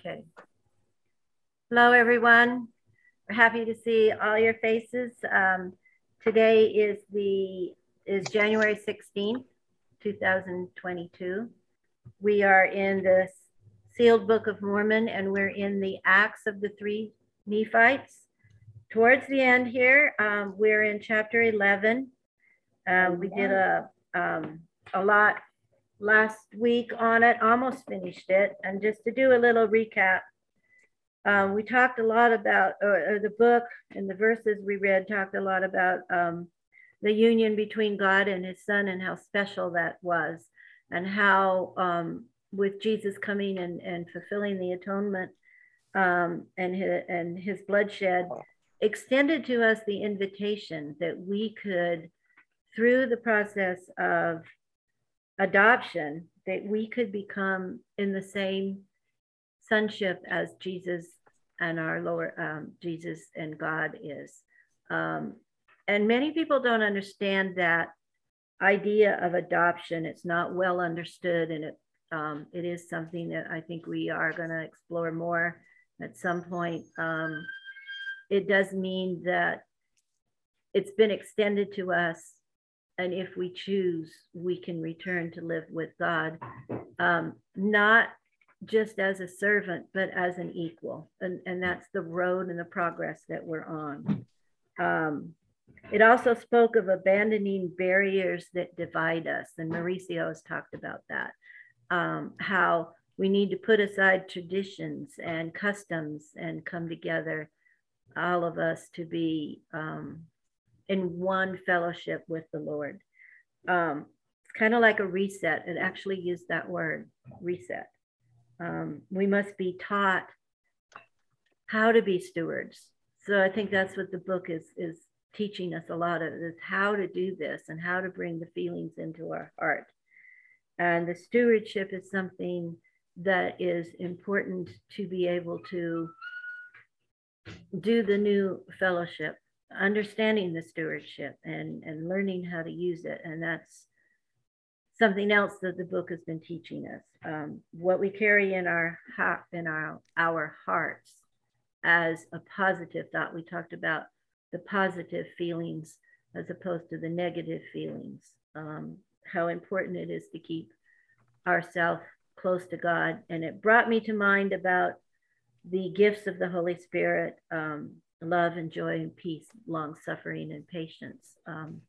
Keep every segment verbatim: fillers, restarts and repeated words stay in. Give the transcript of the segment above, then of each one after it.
Okay. Hello, everyone. We're happy to see all your faces. Um, today is the is January sixteenth, two thousand twenty-two. We are in the sealed Book of Mormon, and we're in the Acts of the Three Nephites. Towards the end here, um, we're in chapter eleven. Uh, we did a um, a lot last week on it, almost finished it. And just to do a little recap, um, we talked a lot about, or, or the book and the verses we read talked a lot about um, the union between God and his son and how special that was, and how um, with Jesus coming and, and fulfilling the atonement um, and, his, and his bloodshed extended to us the invitation that we could, through the process of adoption, that we could become in the same sonship as Jesus and our Lord, um, Jesus and God is. Um, and many people don't understand that idea of adoption. It's not well understood, and it um, it is something that I think we are going to explore more at some point. Um, it does mean that it's been extended to us, and if we choose, we can return to live with God, um, not just as a servant, but as an equal. And, and that's the road and the progress that we're on. Um, it also spoke of abandoning barriers that divide us. And Mauricio has talked about that, um, how we need to put aside traditions and customs and come together, all of us, to be um, in one fellowship with the Lord. Um, it's kind of like a reset. It actually used that word, reset. Um, we must be taught how to be stewards. So I think that's what the book is, is teaching us a lot of, is how to do this and how to bring the feelings into our heart. And the stewardship is something that is important to be able to do the new fellowship, understanding the stewardship and, and learning how to use it. And that's something else that the book has been teaching us. Um, what we carry in our heart, in our, our hearts as a positive thought. We talked about the positive feelings as opposed to the negative feelings. Um, how important it is to keep ourselves close to God. And it brought me to mind about the gifts of the Holy Spirit, um, love and joy and peace, long suffering and patience. Um,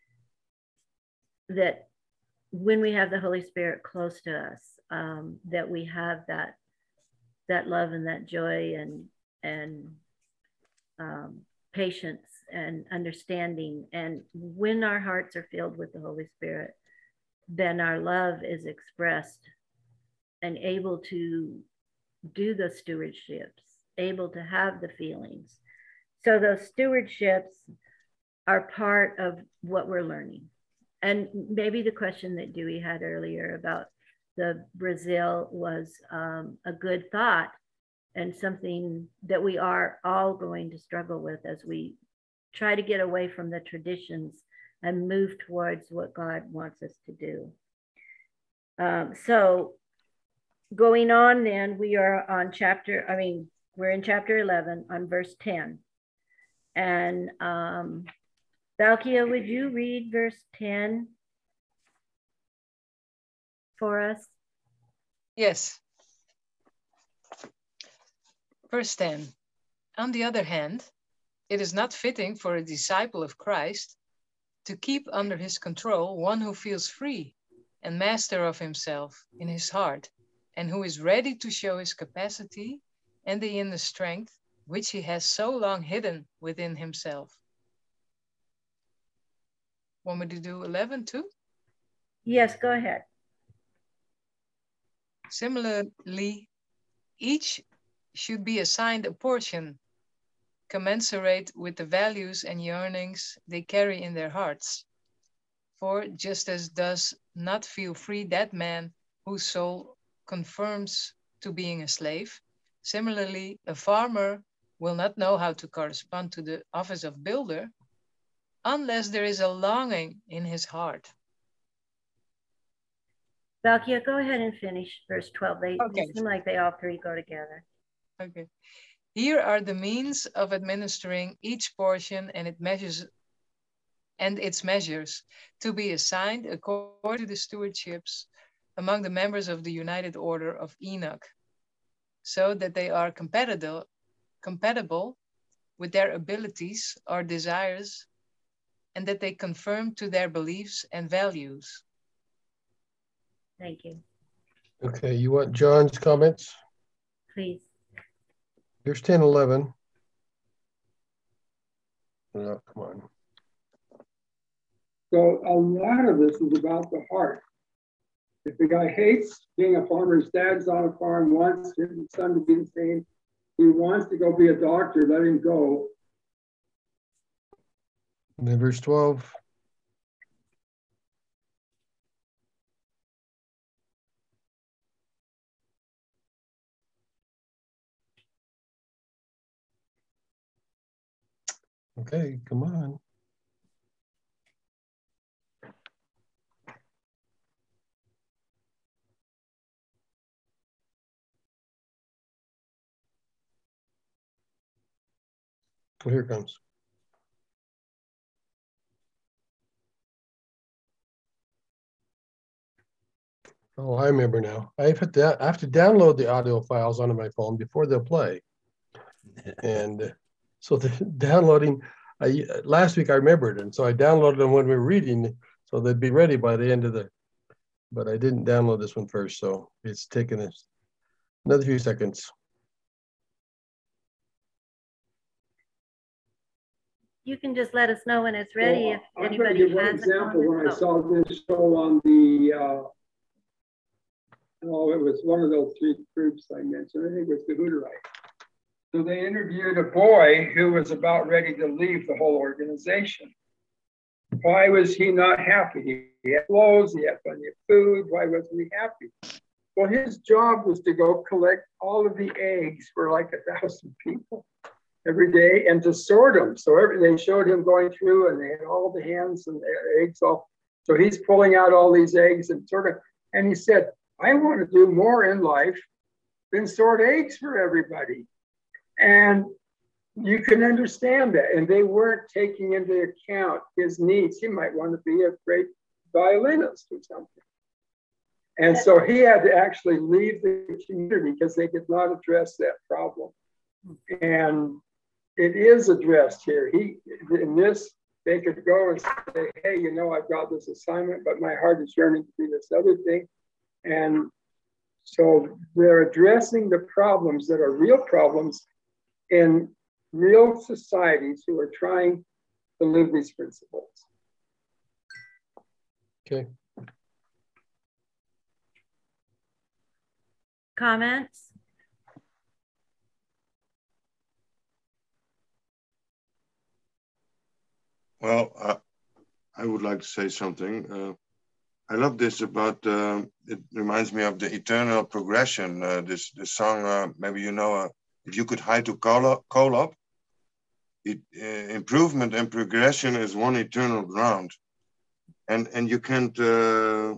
that when we have the Holy Spirit close to us, um, that we have that that love and that joy and and um, patience and understanding. And when our hearts are filled with the Holy Spirit, then our love is expressed and able to do the stewardships, able to have the feelings. So those stewardships are part of what we're learning. And maybe the question that Dewey had earlier about the Brazil was um, a good thought, and something that we are all going to struggle with as we try to get away from the traditions and move towards what God wants us to do. Um, so going on then, we are on chapter, I mean, we're in chapter eleven on verse ten. And um, Valkia, would you read verse ten for us? Yes. Verse ten. On the other hand, it is not fitting for a disciple of Christ to keep under his control one who feels free and master of himself in his heart, and who is ready to show his capacity and the inner strength which he has so long hidden within himself. Want me to do eleven too? Yes, go ahead. Similarly, each should be assigned a portion commensurate with the values and yearnings they carry in their hearts. For just as does not feel free that man whose soul conforms to being a slave, similarly, a farmer will not know how to correspond to the office of builder unless there is a longing in his heart. Valkia, go ahead and finish verse twelve. They, Okay. they seem like they all three go together. Okay. Here are the means of administering each portion and it measures and its measures to be assigned according to the stewardships among the members of the United Order of Enoch, so that they are compatible, compatible with their abilities or desires, and that they conform to their beliefs and values. Thank you. Okay, you want John's comments? Please. Here's ten eleven. Oh, come on. So a lot of this is about the heart. If the guy hates being a farmer, his dad's on a farm, wants his son to be the same, he wants to go be a doctor, let him go. And then verse twelve. Okay, come on. Well, here it comes. Oh, I remember now. I have to, I have to download the audio files onto my phone before they'll play. And uh, so the downloading, I, last week I remembered, and so I downloaded them when we were reading, so they'd be ready by the end of the, but I didn't download this one first, so it's taken us another few seconds. You can just let us know when it's ready well, if I'm anybody give one has example a when I comment. saw this show on the, uh, oh, it was one of those three groups I mentioned. I think it was the Hutterites. So they interviewed a boy who was about ready to leave the whole organization. Why was he not happy? He had clothes, he had plenty of food. Why wasn't he happy? Well, his job was to go collect all of the eggs for like a thousand people every day and to sort them. So every, they showed him going through and they had all the hens and the eggs all. So he's pulling out all these eggs and sort of, and he said, I want to do more in life than sort eggs for everybody. And you can understand that. And they weren't taking into account his needs. He might want to be a great violinist or something. And so he had to actually leave the community because they did not address that problem. And it is addressed here. He, in this, they could go and say, hey, you know, I've got this assignment, but my heart is yearning to do this other thing. And so they're addressing the problems that are real problems in real societies who are trying to live these principles. Okay. Comments? Well, uh, I would like to say something. Uh, I love this about, uh, it reminds me of the eternal progression. Uh, this, this song, uh, maybe you know, uh, if you could hide to call up, call up it, uh, improvement and progression is one eternal ground. And, and you can't, uh,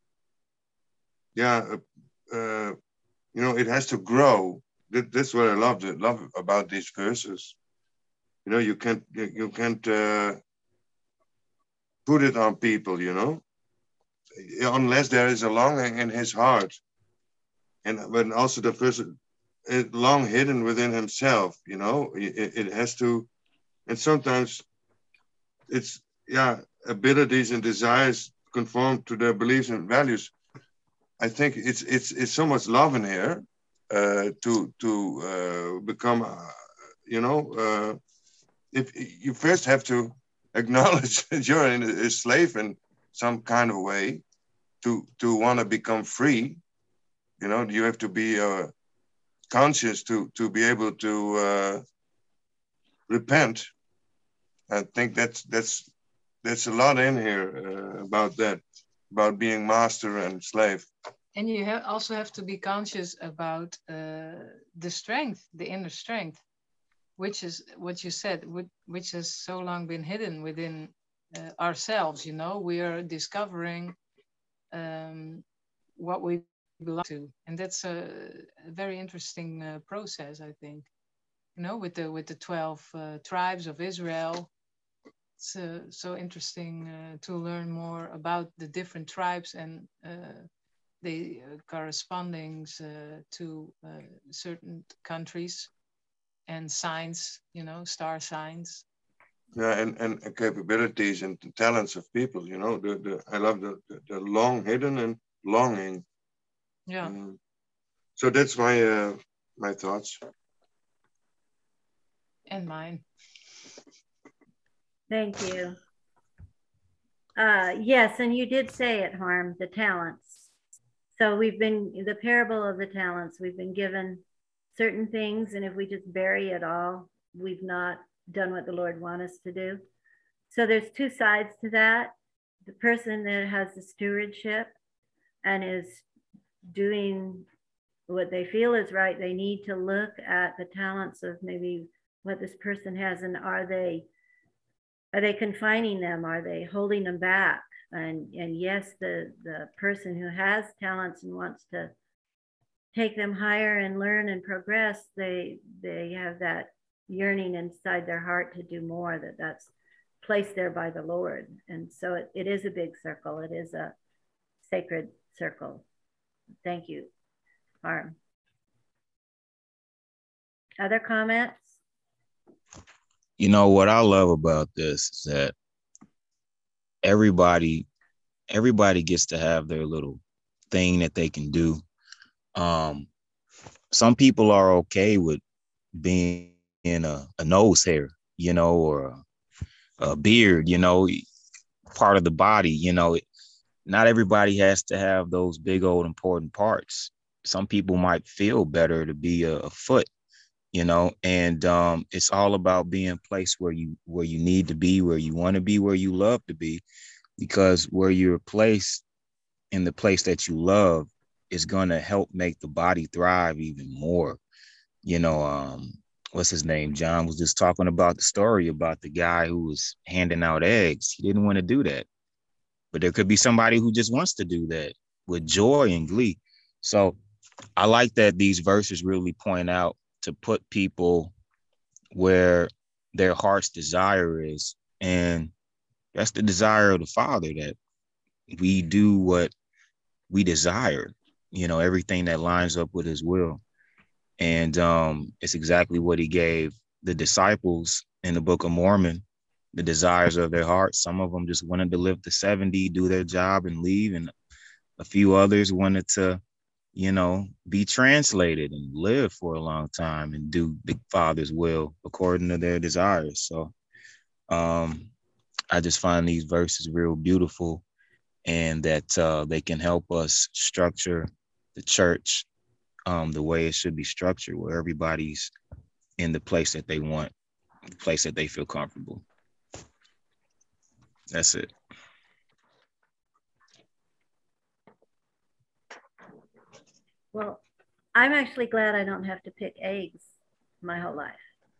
yeah, uh, uh, you know, it has to grow. That, that's what I love, love about these verses. You know, you can't, you can't uh, put it on people, you know, unless there is a longing in his heart. And but also the person is long hidden within himself, you know, it, it has to, and sometimes it's, yeah, abilities and desires conform to their beliefs and values. I think it's it's it's so much love in here uh, to to uh, become, uh, you know, uh, if you first have to acknowledge that you're in a slave in some kind of way to to want to become free. You know, you have to be uh, conscious to to be able to uh, repent. I think that's that's that's a lot in here uh, about that, about being master and slave. And you have also have to be conscious about uh, the strength, the inner strength, which is what you said, which has so long been hidden within uh, ourselves. You know, we are discovering um, what we belong to. And that's a, a very interesting uh, process, I think. You know, with the with the twelve uh, tribes of Israel, it's uh, so interesting uh, to learn more about the different tribes and uh, the uh, correspondings uh, to uh, certain countries and signs, you know, star signs. Yeah, and, and capabilities and talents of people, you know, the, the I love the, the, the long hidden and longing. Yeah. Um, so that's my uh, my thoughts. And mine. Thank you. Uh, yes, and you did say it, Harm, the talents. So we've been, the parable of the talents, we've been given certain things, and if we just bury it all, we've not done what the Lord wants us to do. So there's two sides to that. The person that has the stewardship and is doing what they feel is right, they need to look at the talents of maybe what this person has, and are they are they confining them? Are they holding them back? And and yes, the the person who has talents and wants to take them higher and learn and progress, they they have that yearning inside their heart to do more, that that's placed there by the Lord. And so it, it is a big circle. It is a sacred circle. Thank you, Harm. Other comments? You know what I love about this is that everybody everybody gets to have their little thing that they can do. Um, some people are okay with being in a, a nose hair, you know, or a, a beard, you know, part of the body, you know. Not everybody has to have those big old important parts. Some people might feel better to be a, a foot, you know, and um, it's all about being placed where you where you need to be, where you want to be, where you love to be, because where you're placed in the place that you love is going to help make the body thrive even more. You know, um, what's his name? John was just talking about the story about the guy who was handing out eggs. He didn't want to do that, but there could be somebody who just wants to do that with joy and glee. So I like that these verses really point out to put people where their heart's desire is. And that's the desire of the Father, that we do what we desire, you know, everything that lines up with his will. And um, it's exactly what he gave the disciples in the Book of Mormon, the desires of their hearts. Some of them just wanted to live to seventy, do their job and leave. And a few others wanted to, you know, be translated and live for a long time and do the Father's will according to their desires. So um, I just find these verses real beautiful, and that uh, they can help us structure the church um, the way it should be structured, where everybody's in the place that they want, the place that they feel comfortable. That's it. Well, I'm actually glad I don't have to pick eggs my whole life.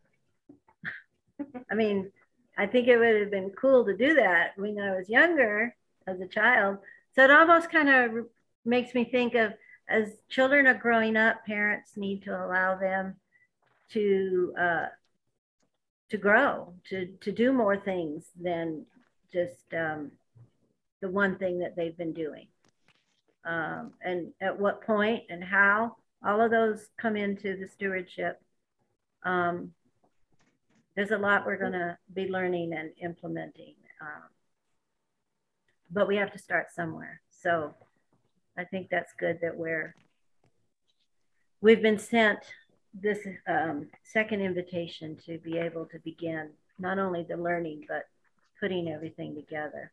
I mean, I think it would have been cool to do that when I was younger as a child. So it almost kind of makes me think of, as children are growing up, parents need to allow them to uh, to grow, to to do more things than just um, the one thing that they've been doing. Um, and at what point and how, all of those come into the stewardship. Um, there's a lot we're going to be learning and implementing, um, but we have to start somewhere. So I think that's good that we're we've been sent this um, second invitation to be able to begin not only the learning but putting everything together.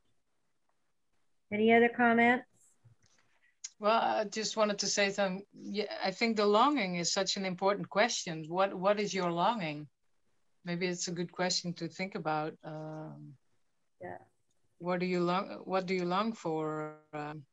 Any other comments? Well, I just wanted to say something. Yeah, I think the longing is such an important question. What What is your longing? Maybe it's a good question to think about. Um, Yeah. What do you long? What do you long for? Um,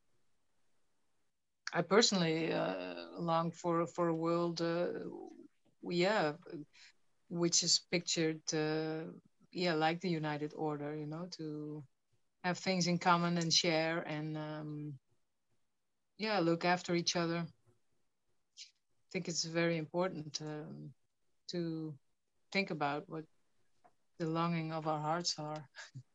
I personally uh, long for for a world, uh, yeah, which is pictured, uh, yeah, like the United Order. You know, to have things in common and share, and um, yeah, look after each other. I think it's very important um, to think about what the longing of our hearts are.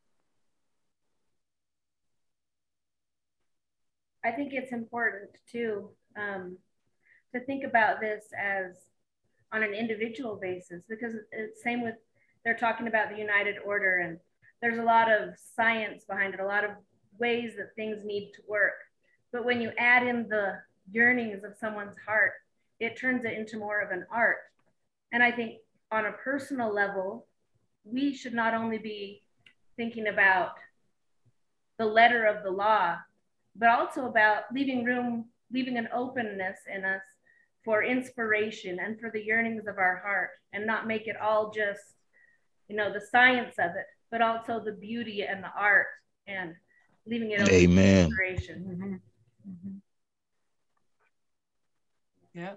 I think it's important too um, to think about this as on an individual basis, because it's same with, they're talking about the United Order, and there's a lot of science behind it, a lot of ways that things need to work. But when you add in the yearnings of someone's heart, it turns it into more of an art. And I think on a personal level, we should not only be thinking about the letter of the law, but also about leaving room, leaving an openness in us for inspiration and for the yearnings of our heart, and not make it all just, you know, the science of it, but also the beauty and the art, and leaving it open to Amen. inspiration. Mm-hmm. Mm-hmm. Yeah.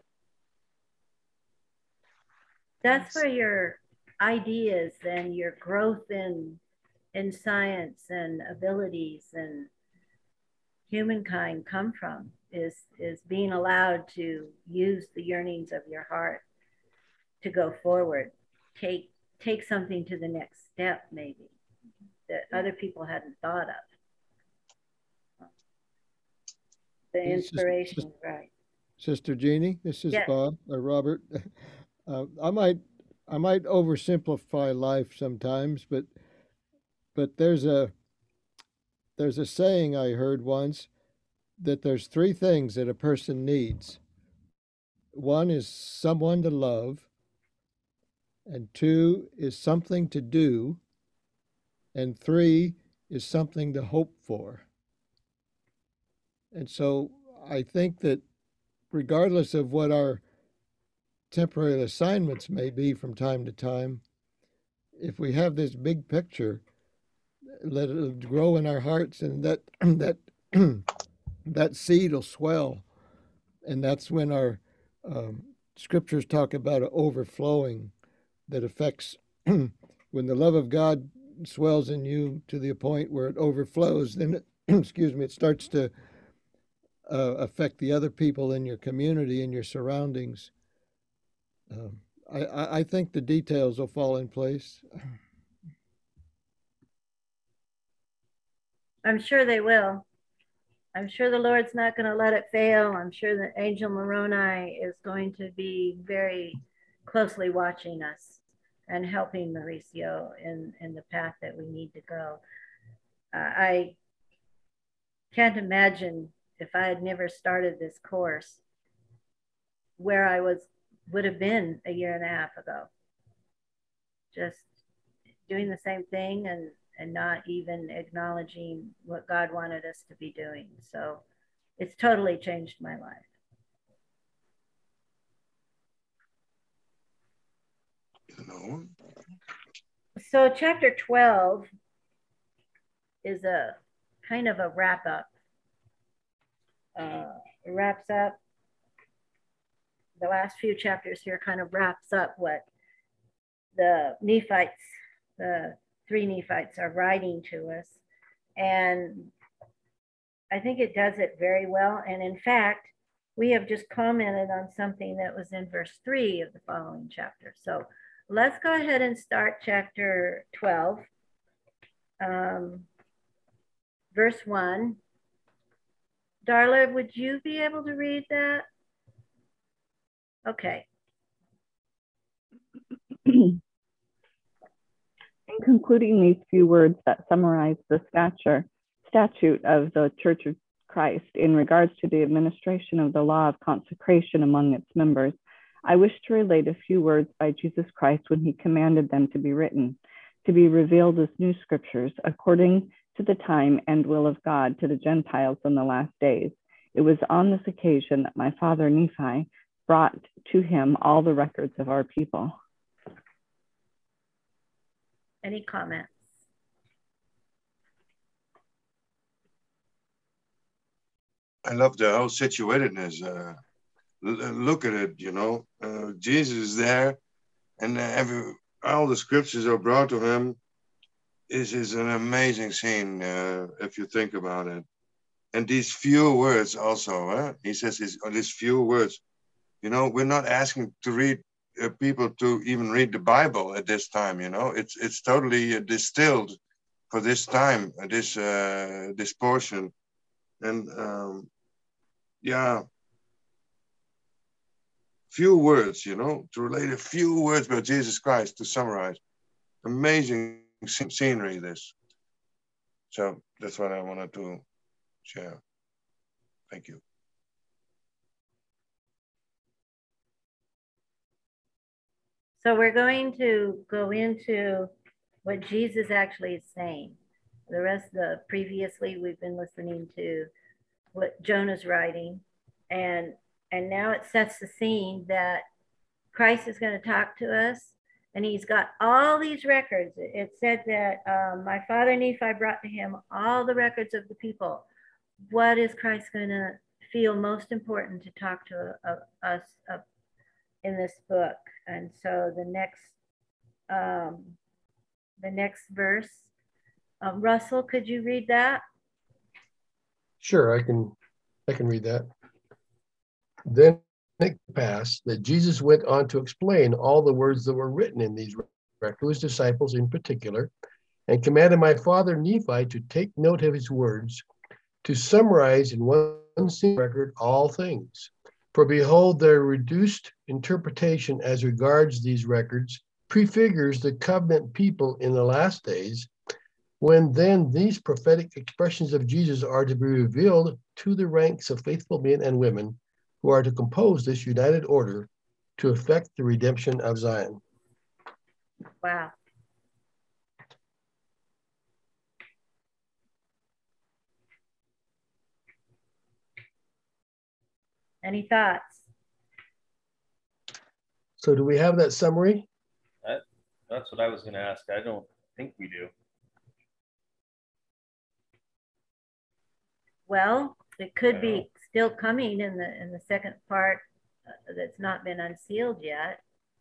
That's where your ideas and your growth in in science and abilities and humankind come from, is is being allowed to use the yearnings of your heart to go forward, take take something to the next step, maybe that other people hadn't thought of. The inspiration, Sister, right? Sister Jeannie, this is Yes. Bob or Robert. Uh, I might I might oversimplify life sometimes, but but there's a there's a saying I heard once that there's three things that a person needs. One is someone to love, and two is something to do, and three is something to hope for. And so I think that regardless of what our temporary assignments may be from time to time, if we have this big picture, let it grow in our hearts, and that that that seed will swell, and that's when our um, scriptures talk about an overflowing that affects when the love of God swells in you to the point where it overflows, then it, excuse me, it starts to uh, affect the other people in your community, in your surroundings. Um, I, I think the details will fall in place. I'm sure they will. I'm sure the Lord's not going to let it fail. I'm sure that Angel Moroni is going to be very closely watching us and helping Mauricio in, in the path that we need to go. Uh, I can't imagine if I had never started this course where I was would have been a year and a half ago. Just doing the same thing and and not even acknowledging what God wanted us to be doing. So it's totally changed my life. You know? So chapter twelve is a kind of a wrap up. Uh, it wraps up, the last few chapters here kind of wraps up what the Nephites, the three Nephites are writing to us. And I think it does it very well. And in fact, we have just commented on something that was in verse three of the following chapter. So let's go ahead and start chapter twelve, um, verse one. Darla, would you be able to read that? Okay. In concluding these few words that summarize the stature, statute of the Church of Christ in regards to the administration of the law of consecration among its members, I wish to relate a few words by Jesus Christ when he commanded them to be written, to be revealed as new scriptures, according to the time and will of God to the Gentiles in the last days. It was on this occasion that my father Nephi brought to him all the records of our people. Any comments? I love the whole situatedness. Uh, look at it, you know. Uh, Jesus is there, and every, all the scriptures are brought to him. This is an amazing scene, uh, if you think about it. and these few words also, eh? He says his, these few words, you know, we're not asking to read uh, people to even read the Bible at this time, you know, it's it's totally uh, distilled for this time, uh, this uh, this portion. And um, yeah, few words, you know, to relate a few words about Jesus Christ, to summarize. Amazing scenery, this. So that's what I wanted to share. Thank you. So we're going to go into what Jesus actually is saying. The rest of the previously we've been listening to what Jonah's writing, and and now it sets the scene that Christ is going to talk to us, and he's got all these records. It said that um, my father Nephi brought to him all the records of the people. What is Christ going to feel most important to talk to uh, us uh, in this book? And so the next, um, the next verse, um, Russell, could you read that? Sure, I can. I can read that. Then it passed that Jesus went on to explain all the words that were written in these records to his disciples in particular, and commanded my father Nephi to take note of his words, to summarize in one single record all things. For behold, their reduced interpretation as regards these records prefigures the covenant people in the last days, when then these prophetic expressions of Jesus are to be revealed to the ranks of faithful men and women who are to compose this united order to effect the redemption of Zion. Wow. Any thoughts? So do we have that summary? That, that's what I was going to ask. I don't think we do. Well, it could be still coming in the in the second part uh, that's not been unsealed yet.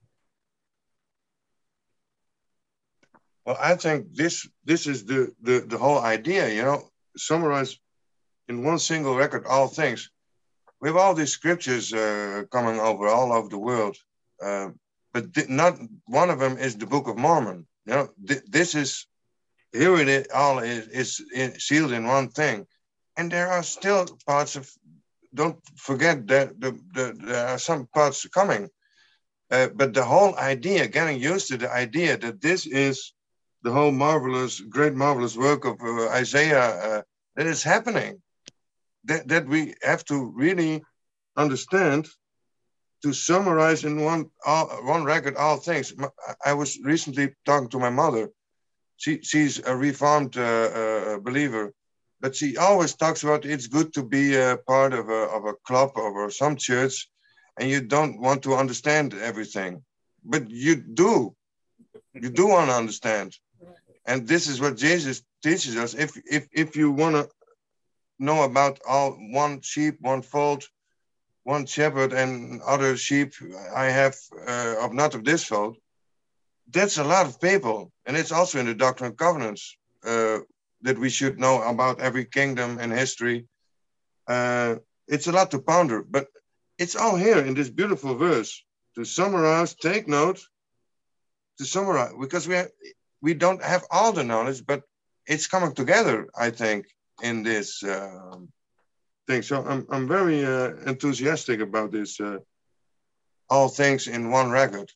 Well, I think this this is the, the, the whole idea, you know, summarize in one single record all things. We have all these scriptures uh, coming over all over the world, uh, but th- not one of them is the Book of Mormon. You know, th- this is, here it is, all is, is in, sealed in one thing. And there are still parts of, don't forget that the, the, there are some parts coming. Uh, but the whole idea, getting used to the idea that this is the whole marvelous, great marvelous work of uh, Isaiah uh, that is happening, that, that we have to really understand to summarize in one, all, one record all things. I was recently talking to my mother. She, she's a Reformed uh, uh, believer. But she always talks about it's good to be a part of a, of a club or some church, and you don't want to understand everything. But you do. You do want to understand. And this is what Jesus teaches us. If, if, if you want to know about all one sheep, one fold, one shepherd, and other sheep I have uh, of not of this fold, that's a lot of people. And it's also in the Doctrine and Covenants. Uh, that we should know about every kingdom and history. Uh, it's a lot to ponder, but it's all here in this beautiful verse to summarize, take note, to summarize, because we have, we don't have all the knowledge, but it's coming together, I think, in this uh, thing. So I'm, I'm very uh, enthusiastic about this, uh, all things in one record.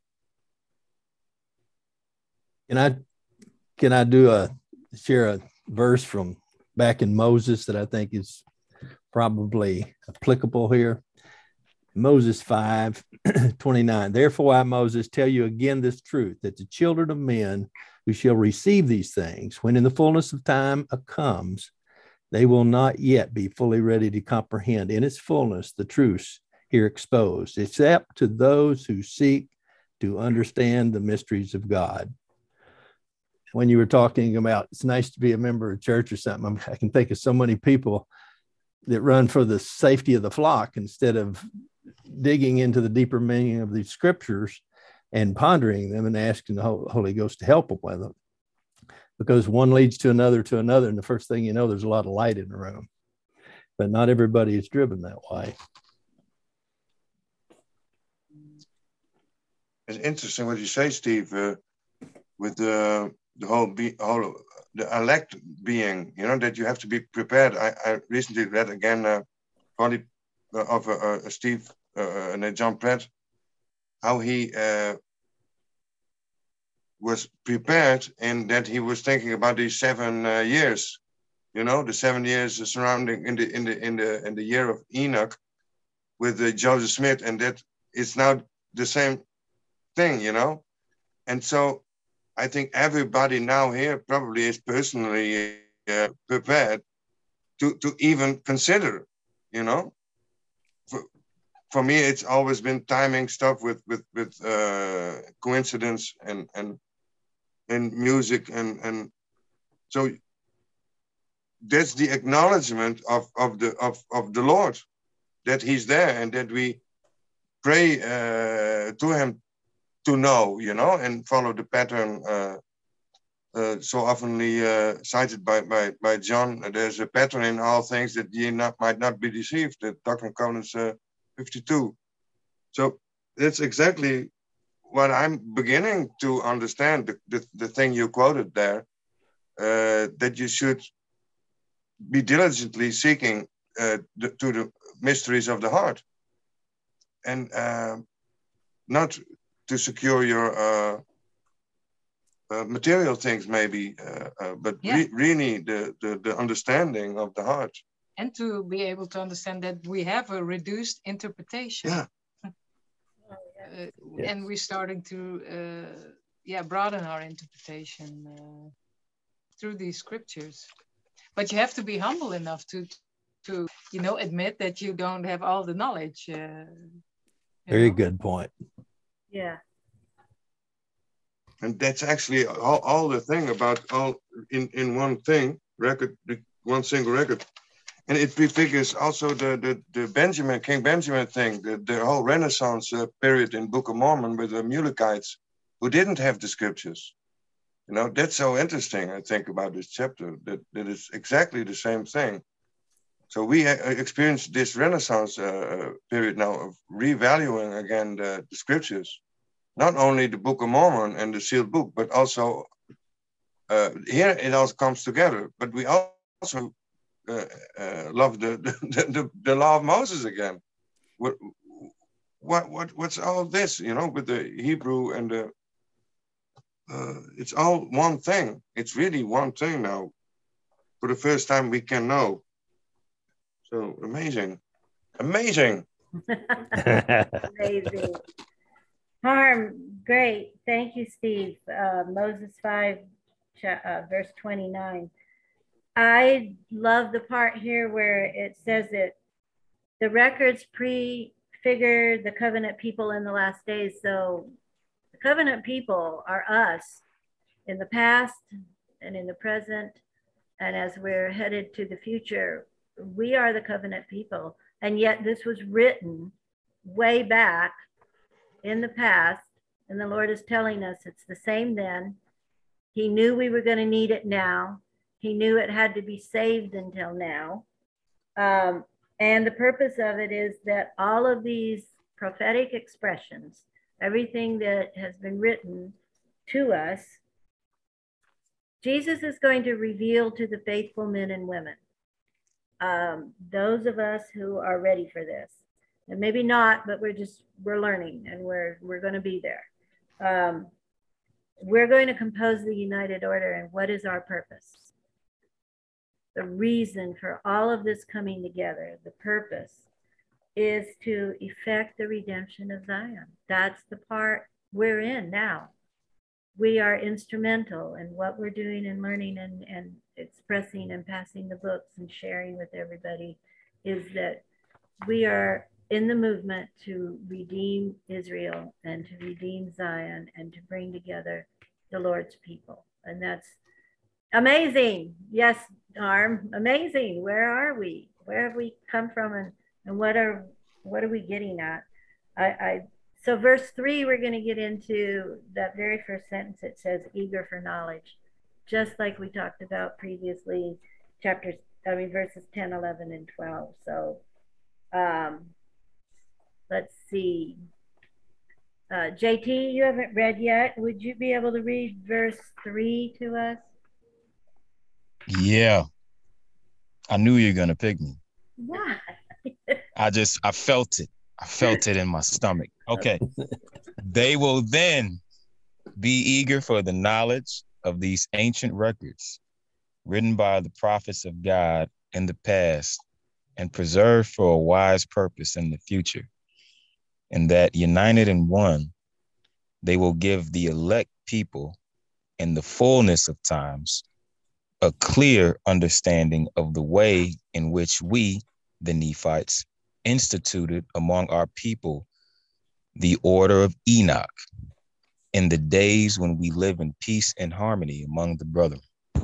Can I, can I do a, share a verse from back in Moses that I think is probably applicable here. Moses five twenty-nine. Therefore, I, Moses, tell you again this truth, that the children of men who shall receive these things, when in the fullness of time comes, they will not yet be fully ready to comprehend in its fullness the truths here exposed, except to those who seek to understand the mysteries of God. When you were talking about it's nice to be a member of church or something, I can think of so many people that run for the safety of the flock instead of digging into the deeper meaning of these scriptures and pondering them and asking the Holy Ghost to help them with them. Because one leads to another to another, and the first thing you know, there's a lot of light in the room. but not everybody is driven that way. It's interesting what you say, Steve, uh, with the the whole be whole the elect being, you know, that you have to be prepared. I, I recently read again, uh, probably uh, of uh, uh, Steve uh, and uh, John Pratt, how he uh, was prepared, and that he was thinking about these seven uh, years, you know, the seven years surrounding in the in the in the in the year of Enoch with uh, Joseph Smith, and that it's now the same thing, you know. And so I think everybody now here probably is personally uh, prepared to to even consider, you know. For, for me, it's always been timing stuff with with with uh, coincidence and and and music, and and so that's the acknowledgement of of the of of the Lord, that He's there, and that we pray uh, to Him to know, you know, and follow the pattern uh, uh, so oftenly uh, cited by, by by John. There's a pattern in all things, that ye not might not be deceived. The Doctrine and Covenants uh, fifty-two. So that's exactly what I'm beginning to understand. The the, the thing you quoted there, uh, that you should be diligently seeking uh, the, to the mysteries of the heart, and uh, not to secure your uh, uh, material things, maybe, uh, uh, but Yeah. re really the, the the understanding of the heart. And to be able to understand that we have a reduced interpretation. Yeah. Uh, and we're starting to uh, yeah broaden our interpretation uh, through these scriptures. But you have to be humble enough to to you know admit that you don't have all the knowledge. Uh, Very know? good point. Yeah. And that's actually all, all the thing about all in, in one thing, record, one single record. And it prefigures also the, the, the Benjamin, King Benjamin thing, the, the whole Renaissance uh, period in Book of Mormon with the Mulekites who didn't have the scriptures. You know, that's so interesting, I think, about this chapter, that, that it's exactly the same thing. So we experienced this Renaissance uh, period now of revaluing again the, the scriptures. Not only the Book of Mormon and the sealed book, but also uh, here it all comes together. But we also uh, uh, love the, the, the, the law of Moses again. What, what, what, what's all this, you know, with the Hebrew and the, uh, it's all one thing. It's really one thing now. For the first time we can know. So amazing, amazing. Amazing. Harm, great. Thank you, Steve. Uh, Moses five, uh, verse twenty-nine. I love the part here where it says that the records prefigure the covenant people in the last days. So the covenant people are us in the past and in the present. And as we're headed to the future, we are the covenant people. And yet this was written way back in the past, and the Lord is telling us it's the same then. He knew we were going to need it now. He knew it had to be saved until now. Um, and the purpose of it is that all of these prophetic expressions, everything that has been written to us, Jesus is going to reveal to the faithful men and women, um, those of us who are ready for this. And maybe not, but we're just, we're learning, and we're, we're going to be there. Um, we're going to compose the United Order. And what is our purpose? The reason for all of this coming together, the purpose is to effect the redemption of Zion. That's the part we're in now. We are instrumental in what we're doing and learning and, and expressing and passing the books and sharing with everybody, is that we are in the movement to redeem Israel and to redeem Zion and to bring together the Lord's people. And that's amazing. Yes, Harm, amazing. Where are we? Where have we come from, and, and what are what are we getting at? I, I so verse three, we're going to get into that very first sentence. It says eager for knowledge, just like we talked about previously, chapter I mean, verses ten, eleven, and twelve. So um, let's see. Uh, J T, you haven't read yet. Would you be able to read verse three to us? Yeah, I knew you were gonna pick me. Why? I just, I felt it. I felt it in my stomach. Okay. They will then be eager for the knowledge of these ancient records written by the prophets of God in the past and preserved for a wise purpose in the future. And that united in one, they will give the elect people in the fullness of times a clear understanding of the way in which we, the Nephites, instituted among our people the order of Enoch in the days when we live in peace and harmony among the brethren.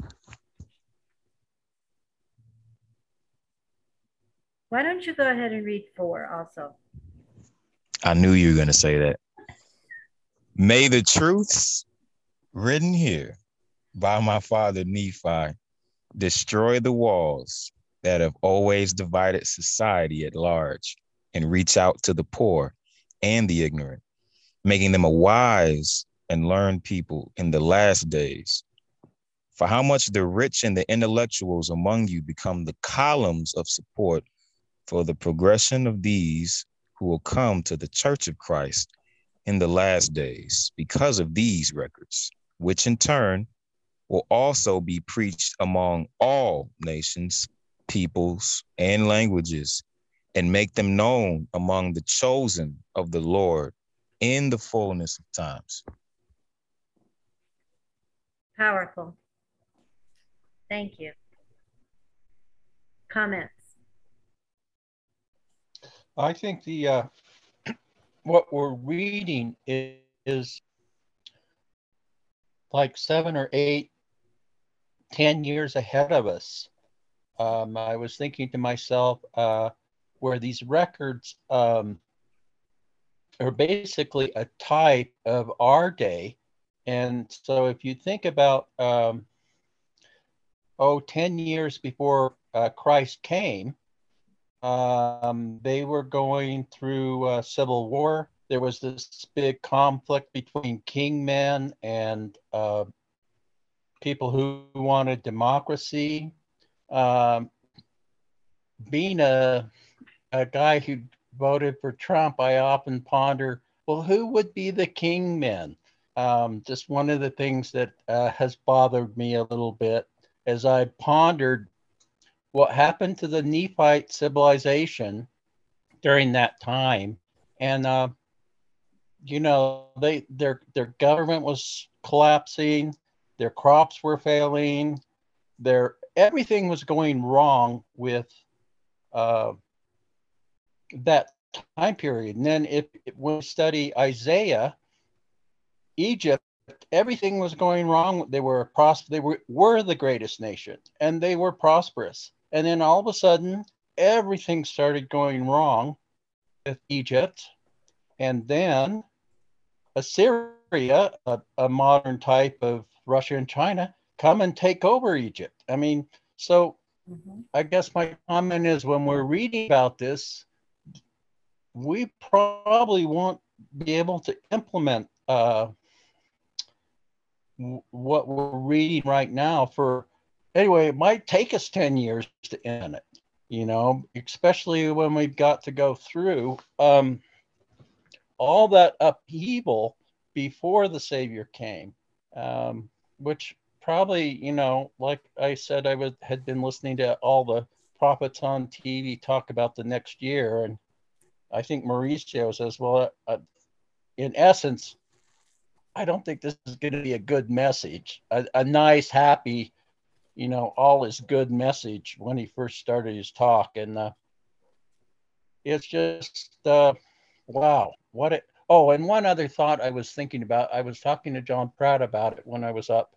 Why don't you go ahead and read four also? I knew you were going to say that. May the truths written here by my father Nephi destroy the walls that have always divided society at large and reach out to the poor and the ignorant, making them a wise and learned people in the last days. For how much the rich and the intellectuals among you become the columns of support for the progression of these who will come to the church of Christ in the last days because of these records, which in turn will also be preached among all nations, peoples, and languages, and make them known among the chosen of the Lord in the fullness of times. Powerful. Thank you. Comments? I think the uh, what we're reading is, is like seven or eight, ten years ahead of us. Um, I was thinking to myself, uh, where these records um, are basically a type of our day. And so if you think about, um, oh, ten years before uh, Christ came, um, they were going through uh, civil war. There was this big conflict between kingmen and uh, people who wanted democracy. Um, being a, a guy who voted for Trump, I often ponder, well, who would be the kingmen? Um, just one of the things that uh, has bothered me a little bit as I pondered what happened to the Nephite civilization during that time. And, uh, you know, they their their government was collapsing, their crops were failing, their everything was going wrong with uh, that time period. And then if, if when we study Isaiah, Egypt, everything was going wrong. They were pros- they were, were the greatest nation and they were prosperous. And then all of a sudden, everything started going wrong with Egypt. And then Assyria, a, a modern type of Russia and China, come and take over Egypt. I mean, so mm-hmm. I guess my comment is when we're reading about this, we probably won't be able to implement uh, w- what we're reading right now for, anyway, it might take us ten years to end it, you know, especially when we've got to go through um, all that upheaval before the Savior came, um, which probably, you know, like I said, I was, had been listening to all the prophets on T V talk about the next year. And I think Mauricio says, well, uh, in essence, I don't think this is going to be a good message, a, a nice, happy, you know, all is good message when he first started his talk. And uh, it's just, uh, wow, what it, oh, and one other thought I was thinking about, I was talking to John Pratt about it when I was up,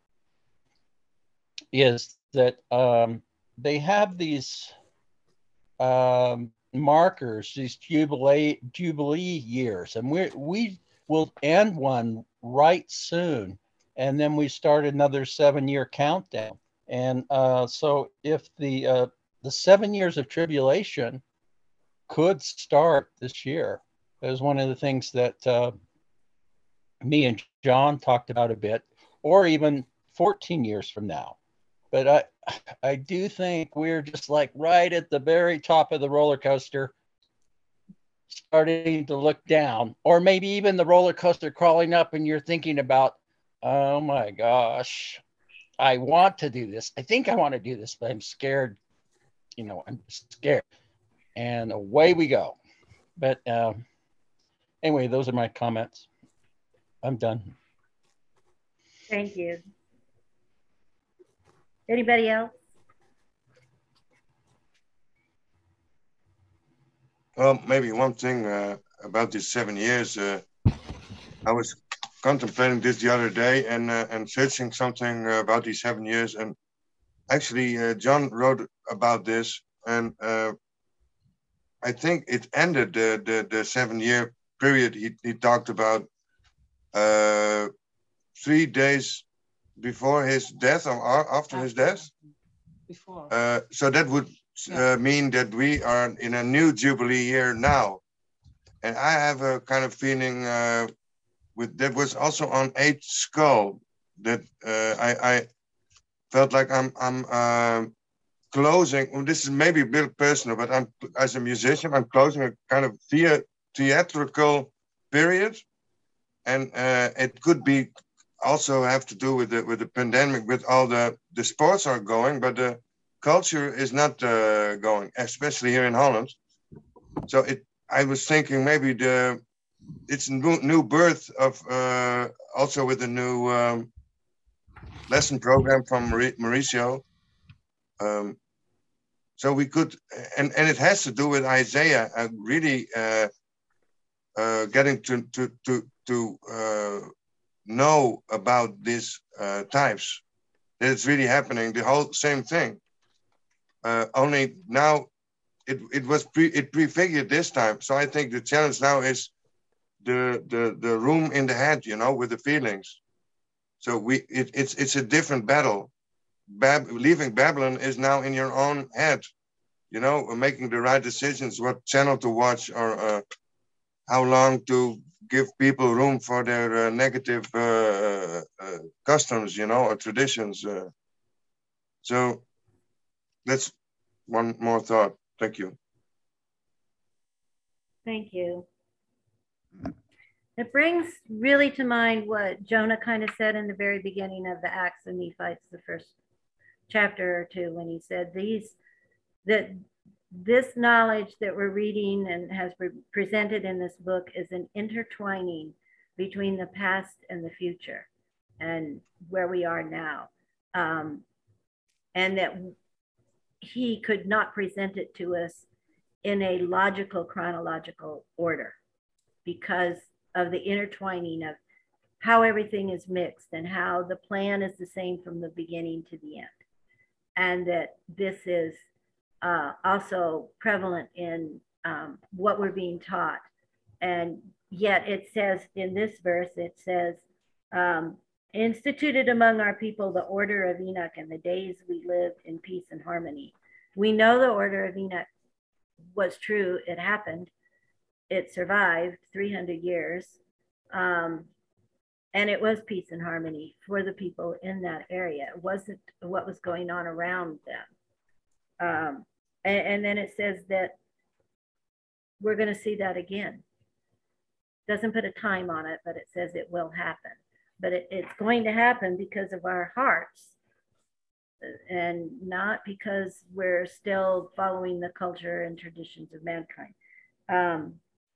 is that um, they have these um, markers, these jubilee jubilee years, and we we will end one right soon, and then we start another seven-year countdown. And uh, so, if the uh, the seven years of tribulation could start this year. It was one of the things that uh, me and John talked about a bit, or even fourteen years from now. But I, I do think we're just like right at the very top of the roller coaster, starting to look down, or maybe even the roller coaster crawling up, and you're thinking about, oh my gosh, I want to do this. I think I want to do this, but I'm scared. You know, I'm scared. And away we go. But um, anyway, those are my comments. I'm done. Thank you. Anybody else? Well, maybe one thing uh, about these seven years. Uh, I was contemplating this the other day and uh, and searching something about these seven years. And actually, uh, John wrote about this, and uh, I think it ended the the, the seven year period. He he talked about uh, three days before his death or after his death. Before. Uh, so that would uh, mean that we are in a new Jubilee year now. And I have a kind of feeling uh, with that was also on Eighth Skull that uh, I, I felt like I'm I'm uh, closing. Well, this is maybe a bit personal, but I'm as a musician, I'm closing a kind of thea theatrical period, and uh, it could be also have to do with the with the pandemic, with all the the sports are going, but the culture is not uh, going, especially here in Holland. So it, I was thinking maybe the it's new, new birth of uh, also with a new um, lesson program from Mauricio. Um, so we could, and and it has to do with Isaiah uh, really uh, uh, getting to to to to uh, know about these uh, types. That it's really happening. The whole same thing. Uh, only now, it it was pre it prefigured this time. So I think the challenge now is the the the room in the head, you know, with the feelings. So we it, it's it's a different battle. Bab, leaving Babylon is now in your own head, you know, making the right decisions, what channel to watch, or uh, how long to give people room for their uh, negative uh, uh, customs, you know, or traditions. Uh. So that's one more thought. Thank you. Thank you. It brings really to mind what Jonah kind of said in the very beginning of the Acts of Nephites, the first chapter or two, when he said these, that this knowledge that we're reading and has been presented in this book is an intertwining between the past and the future and where we are now. Um, and that he could not present it to us in a logical, chronological order because of the intertwining of how everything is mixed and how the plan is the same from the beginning to the end. And that this is uh, also prevalent in um, what we're being taught. And yet it says in this verse, it says, um, instituted among our people the order of Enoch and the days we lived in peace and harmony. We know the order of Enoch was true. It happened. It survived three hundred years. Um, and it was peace and harmony for the people in that area. It wasn't what was going on around them. Um, and, and then it says that we're going to see that again. Doesn't put a time on it, but it says it will happen. But it, it's going to happen because of our hearts and not because we're still following the culture and traditions of mankind. Um,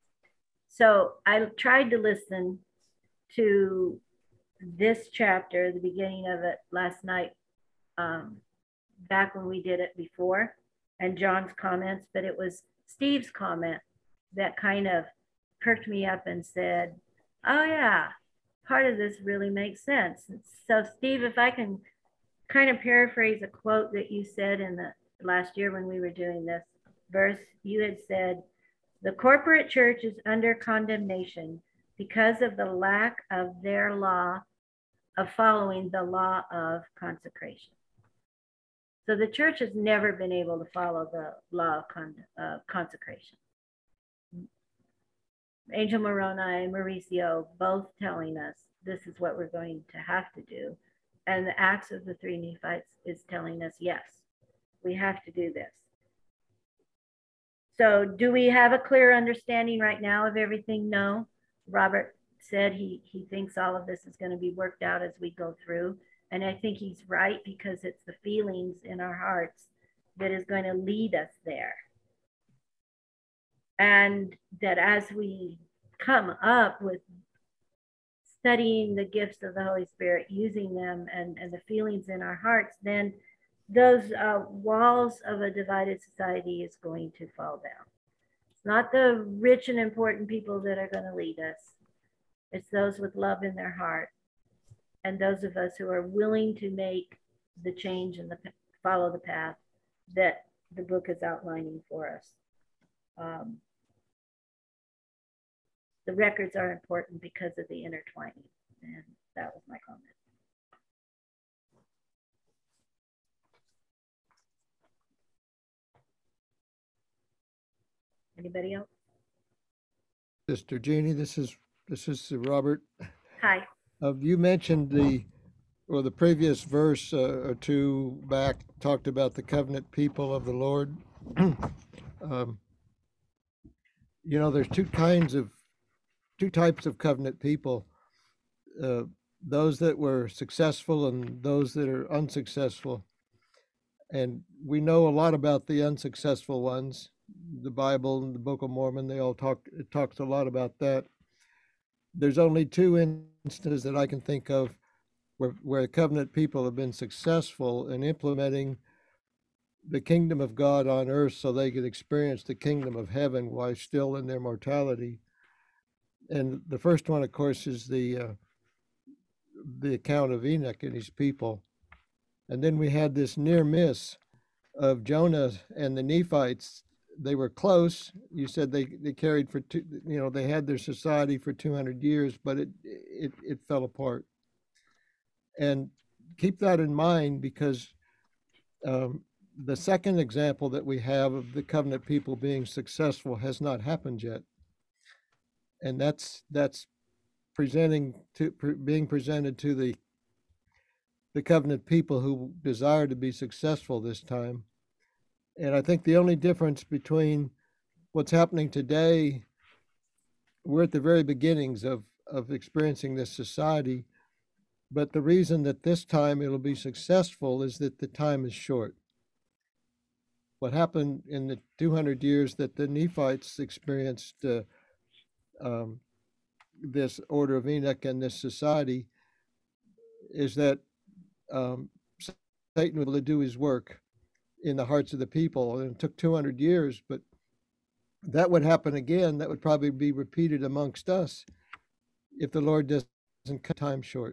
so I tried to listen to this chapter, the beginning of it last night, um, back when we did it before, and John's comments, but it was Steve's comment that kind of perked me up and said, oh yeah, part of this really makes sense. So Steve, if I can kind of paraphrase a quote that you said in the last year when we were doing this verse, you had said, the corporate church is under condemnation because of the lack of their law of following the law of consecration. So the church has never been able to follow the law of con uh, consecration. Angel Moroni and Mauricio both telling us this is what we're going to have to do. And the Acts of the Three Nephites is telling us, yes, we have to do this. So do we have a clear understanding right now of everything? No. Robert said he, he thinks all of this is going to be worked out as we go through. And I think he's right, because it's the feelings in our hearts that is going to lead us there. And that as we come up with studying the gifts of the Holy Spirit, using them and, and the feelings in our hearts, then those uh, walls of a divided society is going to fall down. It's not the rich and important people that are going to lead us. It's those with love in their heart, and those of us who are willing to make the change and the, follow the path that the book is outlining for us. Um, the records are important because of the intertwining, and that was my comment. Anybody else? Sister Jeannie, this is this is Robert. Hi. Uh, you mentioned the, or the previous verse uh, or two back talked about the covenant people of the Lord. um, you know, there's two kinds of, two types of covenant people. Uh, those that were successful and those that are unsuccessful. And we know a lot about the unsuccessful ones. The Bible and the Book of Mormon, they all talk, it talks a lot about that. There's only two instances that I can think of where, where covenant people have been successful in implementing the kingdom of God on earth so they could experience the kingdom of heaven while still in their mortality. And the first one, of course, is the uh, the account of Enoch and his people. And then we had this near miss of Jonah and the Nephites. They were close. You said they, they carried for two, you know, they had their society for two hundred years, but it, it, it fell apart. And keep that in mind, because um, the second example that we have of the covenant people being successful has not happened yet. And that's, that's presenting to, pre, being presented to the, the covenant people who desire to be successful this time. And I think the only difference between what's happening today, we're at the very beginnings of, of experiencing this society. But the reason that this time it'll be successful is that the time is short. What happened in the two hundred years that the Nephites experienced uh, um, this order of Enoch and this society is that um, Satan will do his work in the hearts of the people. And it took two hundred years, but that would happen again. That would probably be repeated amongst us if the Lord doesn't cut time short.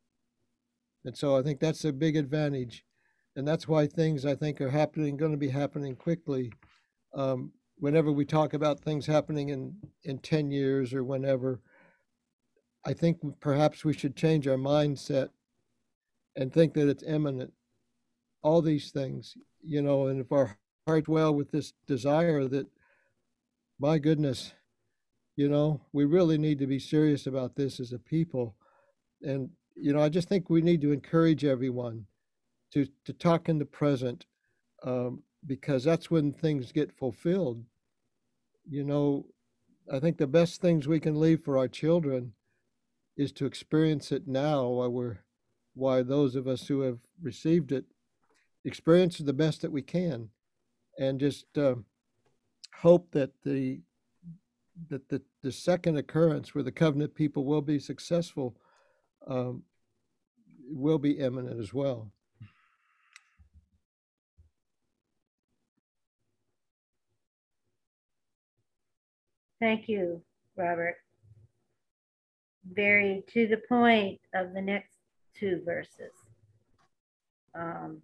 And so I think that's a big advantage. And that's why things I think are happening, going to be happening quickly. Um, whenever we talk about things happening in, in ten years or whenever, I think perhaps we should change our mindset and think that it's imminent. All these things, you know, and if our heart well with this desire that, my goodness, you know, we really need to be serious about this as a people. And, you know, I just think we need to encourage everyone to, to talk in the present, um, because that's when things get fulfilled. You know, I think the best things we can leave for our children is to experience it now while we're, while those of us who have received it experience the best that we can, and just uh, hope that the that the, the second occurrence where the covenant people will be successful um, will be imminent as well. Thank you, Robert. Very to the point of the next two verses. Um,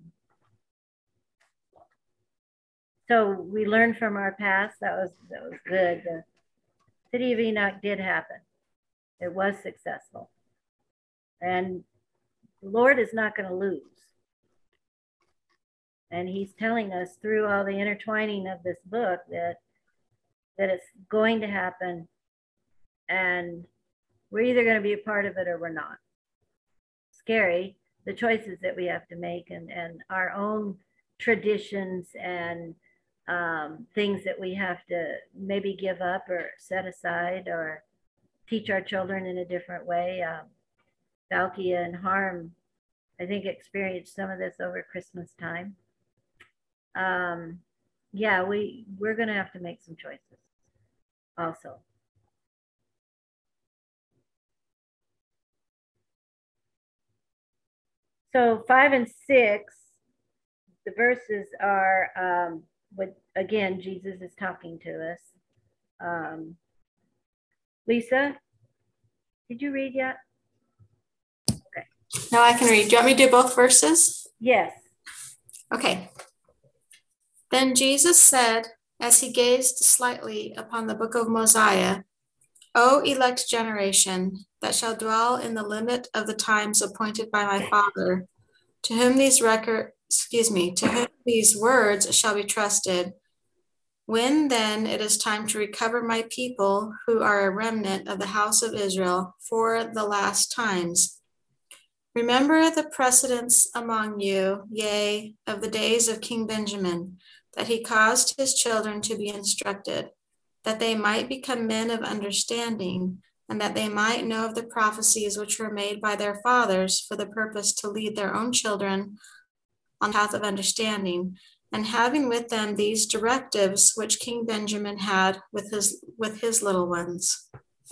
so we learned from our past. That was that was good. The city of Enoch did happen. It was successful, and the Lord is not going to lose. And he's telling us through all the intertwining of this book that, that it's going to happen, and we're either going to be a part of it or we're not. Scary, the choices that we have to make, and, and our own traditions and um, things that we have to maybe give up or set aside or teach our children in a different way. Um, Valkia and Harm, I think, experienced some of this over Christmas time. Um, yeah, we, we're going to have to make some choices also. So five and six, the verses are, um, with, again, Jesus is talking to us. Um, Lisa, did you read yet? Okay. No, I can read. Do you want me to do both verses? Yes. Okay. Then Jesus said, as he gazed slightly upon the book of Mosiah, O elect generation, that shall dwell in the limit of the times appointed by my Father, to whom these record, excuse me, to whom these words shall be trusted. When then it is time to recover my people, who are a remnant of the house of Israel, for the last times. Remember the precedents among you, yea, of the days of King Benjamin, that he caused his children to be instructed, that they might become men of understanding, and that they might know of the prophecies which were made by their fathers for the purpose to lead their own children on the path of understanding, and having with them these directives which King Benjamin had with his with his little ones.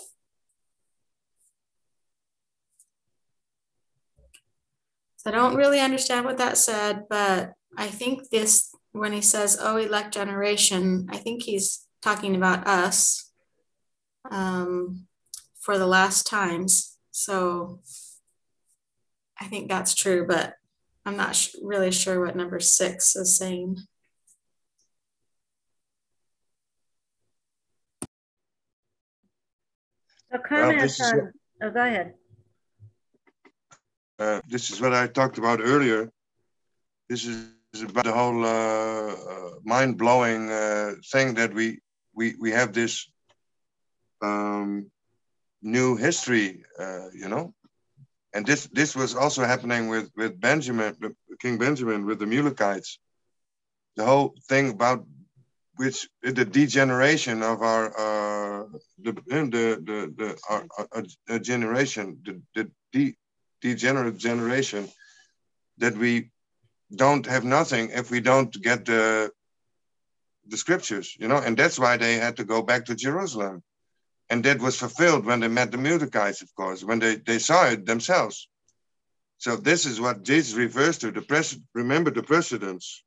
So I don't really understand what that said, but I think this, when he says, "O elect generation," I think he's talking about us um, for the last times. So I think that's true, but I'm not sh- really sure what number six is saying. So comments well, on, oh, go ahead. Uh, this is what I talked about earlier. This is about the whole uh, uh, mind-blowing uh, thing that we we we have this um, new history, uh, you know. And this this was also happening with with Benjamin, King Benjamin, with the Mulekites. The whole thing about which the degeneration of our uh, the the the, the our, our, our generation, the the de, degenerate generation, that we don't have nothing if we don't get the the scriptures, you know, and that's why they had to go back to Jerusalem, and that was fulfilled when they met the Mulekites, of course, when they they saw it themselves. So this is what Jesus refers to. The pres remember the precedents.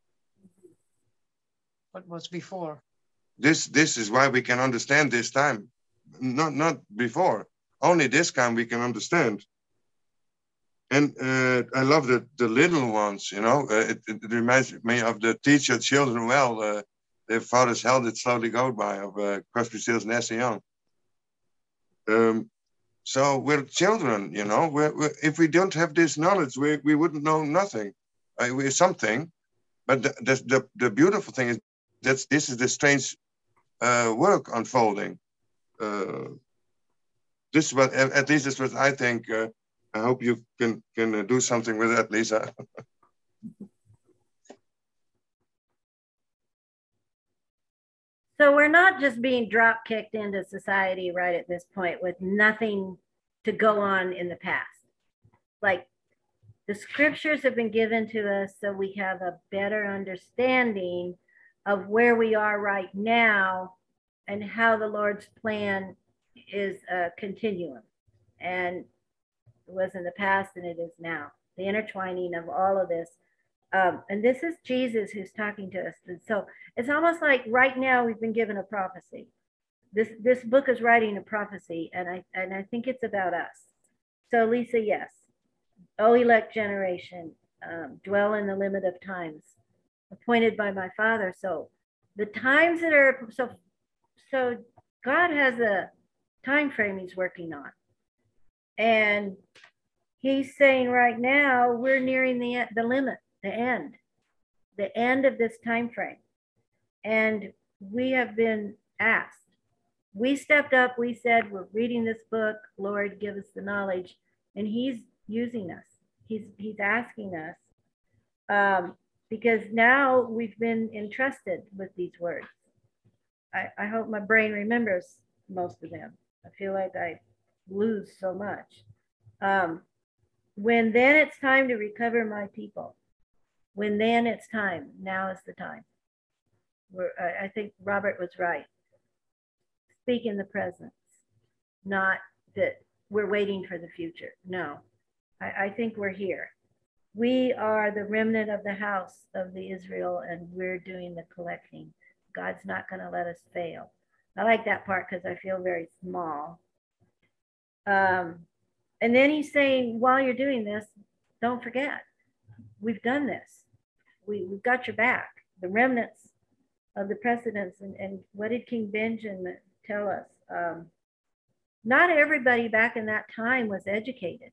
What was before? This this is why we can understand this time, not not before. Only this time we can understand. And uh, I love the the little ones. You know, uh, it, it reminds me of the Teach Your Children Well. Uh, their fathers held it slowly go by of uh, Crosby, Stills, Nash Young. Um, so we're children. You know, we're, we're, if we don't have this knowledge, we we wouldn't know nothing. Uh, we're something. But the, the the the beautiful thing is that this is the strange uh, work unfolding. Uh, this is what, at least this is what I think. Uh, I hope you can can uh, do something with that, Lisa. So we're not just being drop kicked into society right at this point with nothing to go on in the past. Like, the scriptures have been given to us so we have a better understanding of where we are right now and how the Lord's plan is a continuum. And it was in the past and it is now. The intertwining of all of this. Um, and this is Jesus who's talking to us. And so it's almost like right now we've been given a prophecy. This this book is writing a prophecy, and I and I think it's about us. So Lisa, yes. O elect generation, um, dwell in the limit of times, appointed by my Father. So the times that are so so God has a time frame he's working on. And he's saying right now we're nearing the the limit, the end. the end of this time frame. And we have been asked. We stepped up, we said, we're reading this book, Lord, give us the knowledge. And he's using us. He's, he's asking us. Um, because now we've been entrusted with these words. I, I hope my brain remembers most of them. I feel like I lose so much. Um, when then it's time to recover my people, when then it's time, now is the time. We're, I, I think Robert was right. Speak in the presence, not that we're waiting for the future. No, I, I think we're here. We are the remnant of the house of the Israel, and we're doing the collecting. God's not going to let us fail. I like that part because I feel very small. Um, and then he's saying, while you're doing this, don't forget, we've done this. We, we've got your back. The remnants of the precedents. And, and what did King Benjamin tell us? Um, not everybody back in that time was educated.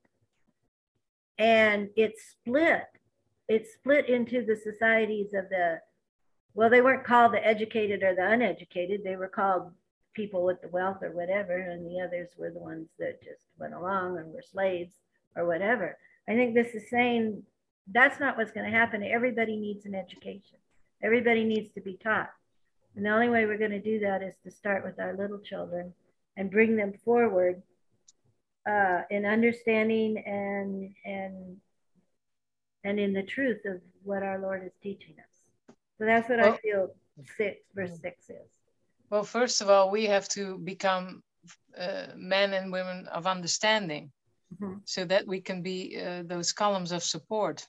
And it split. It split into the societies of the, well, they weren't called the educated or the uneducated. They were called people with the wealth or whatever. And the others were the ones that just went along and were slaves or whatever. I think this is saying that's not what's going to happen. Everybody needs an education. Everybody needs to be taught. And the only way we're going to do that is to start with our little children and bring them forward uh, in understanding and, and, and in the truth of what our Lord is teaching us. So that's what well, I feel six, verse six is. Well, first of all, we have to become uh, men and women of understanding, mm-hmm. so that we can be uh, those columns of support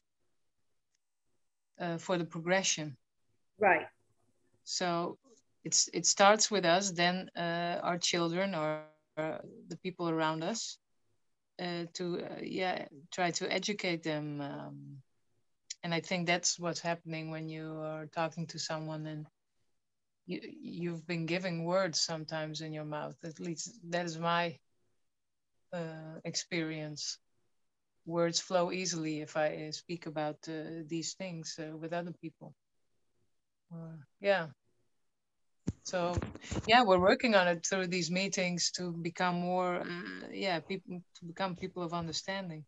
uh, for the progression. Right. So it's it starts with us, then uh, our children or uh, the people around us, uh, to uh, yeah try to educate them. Um, and I think that's what's happening when you are talking to someone and you you've been giving words sometimes in your mouth. At least that is my uh, experience. Words flow easily if I speak about uh, these things uh, with other people. Uh, yeah. So, yeah, we're working on it through these meetings to become more, uh, yeah, people to become people of understanding.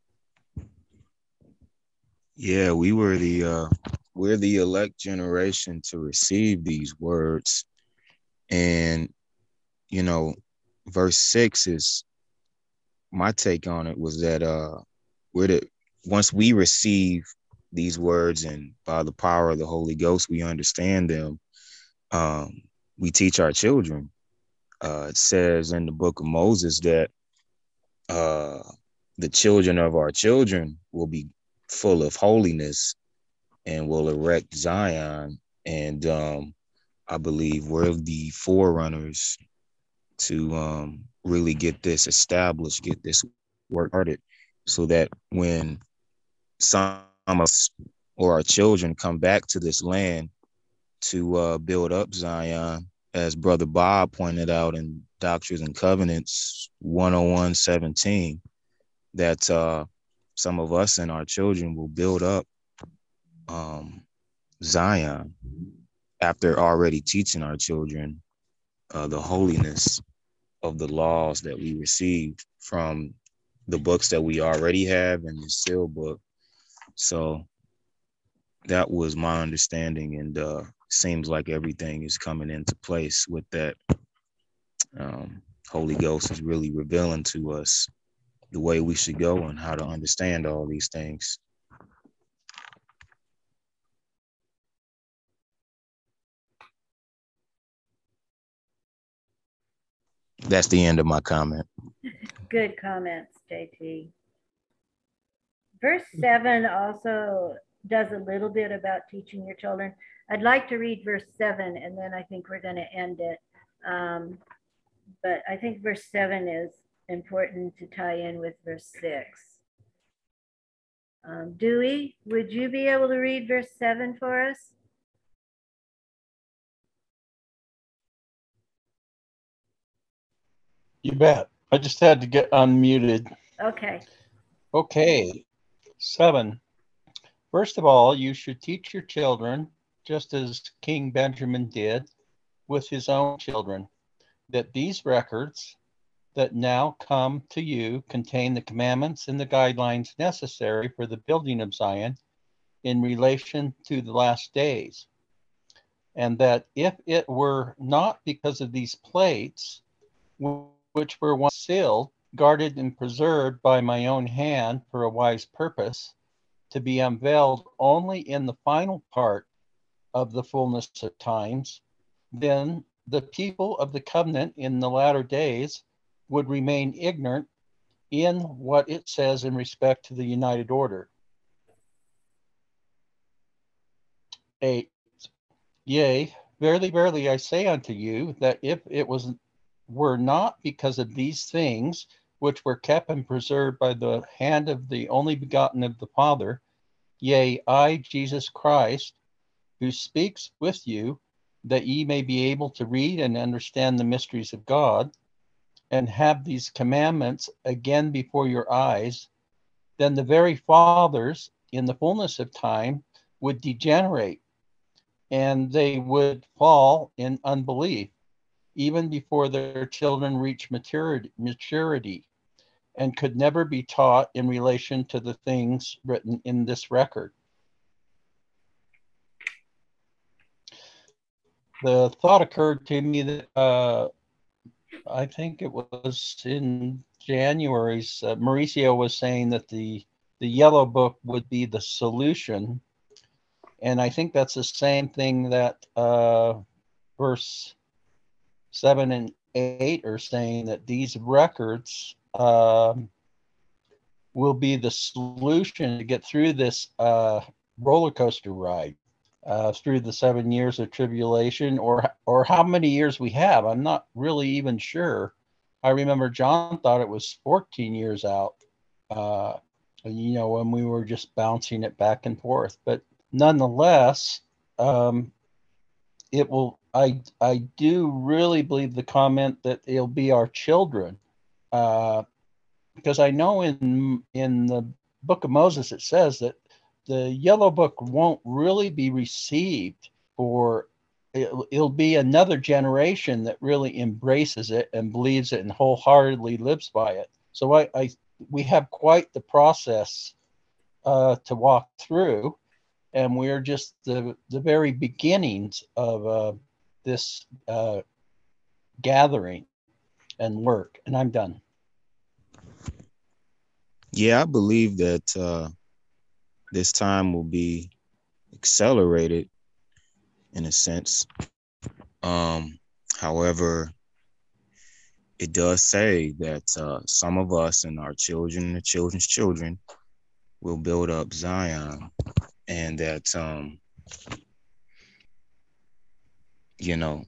Yeah, we were the uh, we're the elect generation to receive these words, and you know, verse six is my take on it was that uh, we're the once we receive these words and by the power of the Holy Ghost we understand them. Um, we teach our children. Uh, it says in the book of Moses that uh, the children of our children will be full of holiness and will erect Zion. And um, I believe we're the forerunners to um, really get this established, get this work started, so that when some of us or our children come back to this land to uh, build up Zion, as Brother Bob pointed out in Doctrines and Covenants one oh one seventeen, that uh, some of us and our children will build up um, Zion after already teaching our children uh, the holiness of the laws that we received from the books that we already have in the seal book. So that was my understanding, and uh, seems like everything is coming into place with that. Um, Holy Ghost is really revealing to us the way we should go and how to understand all these things. That's the end of my comment. Good comments, J T. Verse seven also does a little bit about teaching your children. I'd like to read verse seven, and then I think we're going to end it. Um, but I think verse seven is important to tie in with verse six. Um, Dewey, would you be able to read verse seven for us? You bet. I just had to get unmuted. Okay. Okay. Seven. First of all, you should teach your children, just as King Benjamin did with his own children, that these records that now come to you contain the commandments and the guidelines necessary for the building of Zion in relation to the last days. And that if it were not because of these plates, which were once sealed, guarded and preserved by my own hand for a wise purpose, to be unveiled only in the final part of the fullness of times, then the people of the covenant in the latter days would remain ignorant in what it says in respect to the united order. Eight, yea, verily, verily, I say unto you that if it was were not because of these things which were kept and preserved by the hand of the only begotten of the Father, yea, I, Jesus Christ, who speaks with you, that ye may be able to read and understand the mysteries of God, and have these commandments again before your eyes, then the very fathers in the fullness of time would degenerate, and they would fall in unbelief, even before their children reach maturity, maturity, and could never be taught in relation to the things written in this record. The thought occurred to me that uh, I think it was in January's, uh, Mauricio was saying that the, the yellow book would be the solution. And I think that's the same thing that uh, verse seven and eight are saying, that these records um, will be the solution to get through this uh, roller coaster ride. Uh, through the seven years of tribulation, or or how many years we have. I'm not really even sure. I remember John thought it was fourteen years out, uh, you know, when we were just bouncing it back and forth. But nonetheless, um, it will, I, I do really believe the comment that it'll be our children, uh, because I know in, in the book of Moses, it says that the yellow book won't really be received for, it'll, it'll be another generation that really embraces it and believes it and wholeheartedly lives by it. So I, I we have quite the process uh, to walk through, and we're just the, the very beginnings of uh, this uh, gathering and work. And I'm done. Yeah, I believe that uh, this time will be accelerated in a sense. Um, however, it does say that uh, some of us and our children and the children's children will build up Zion, and that, um, you know,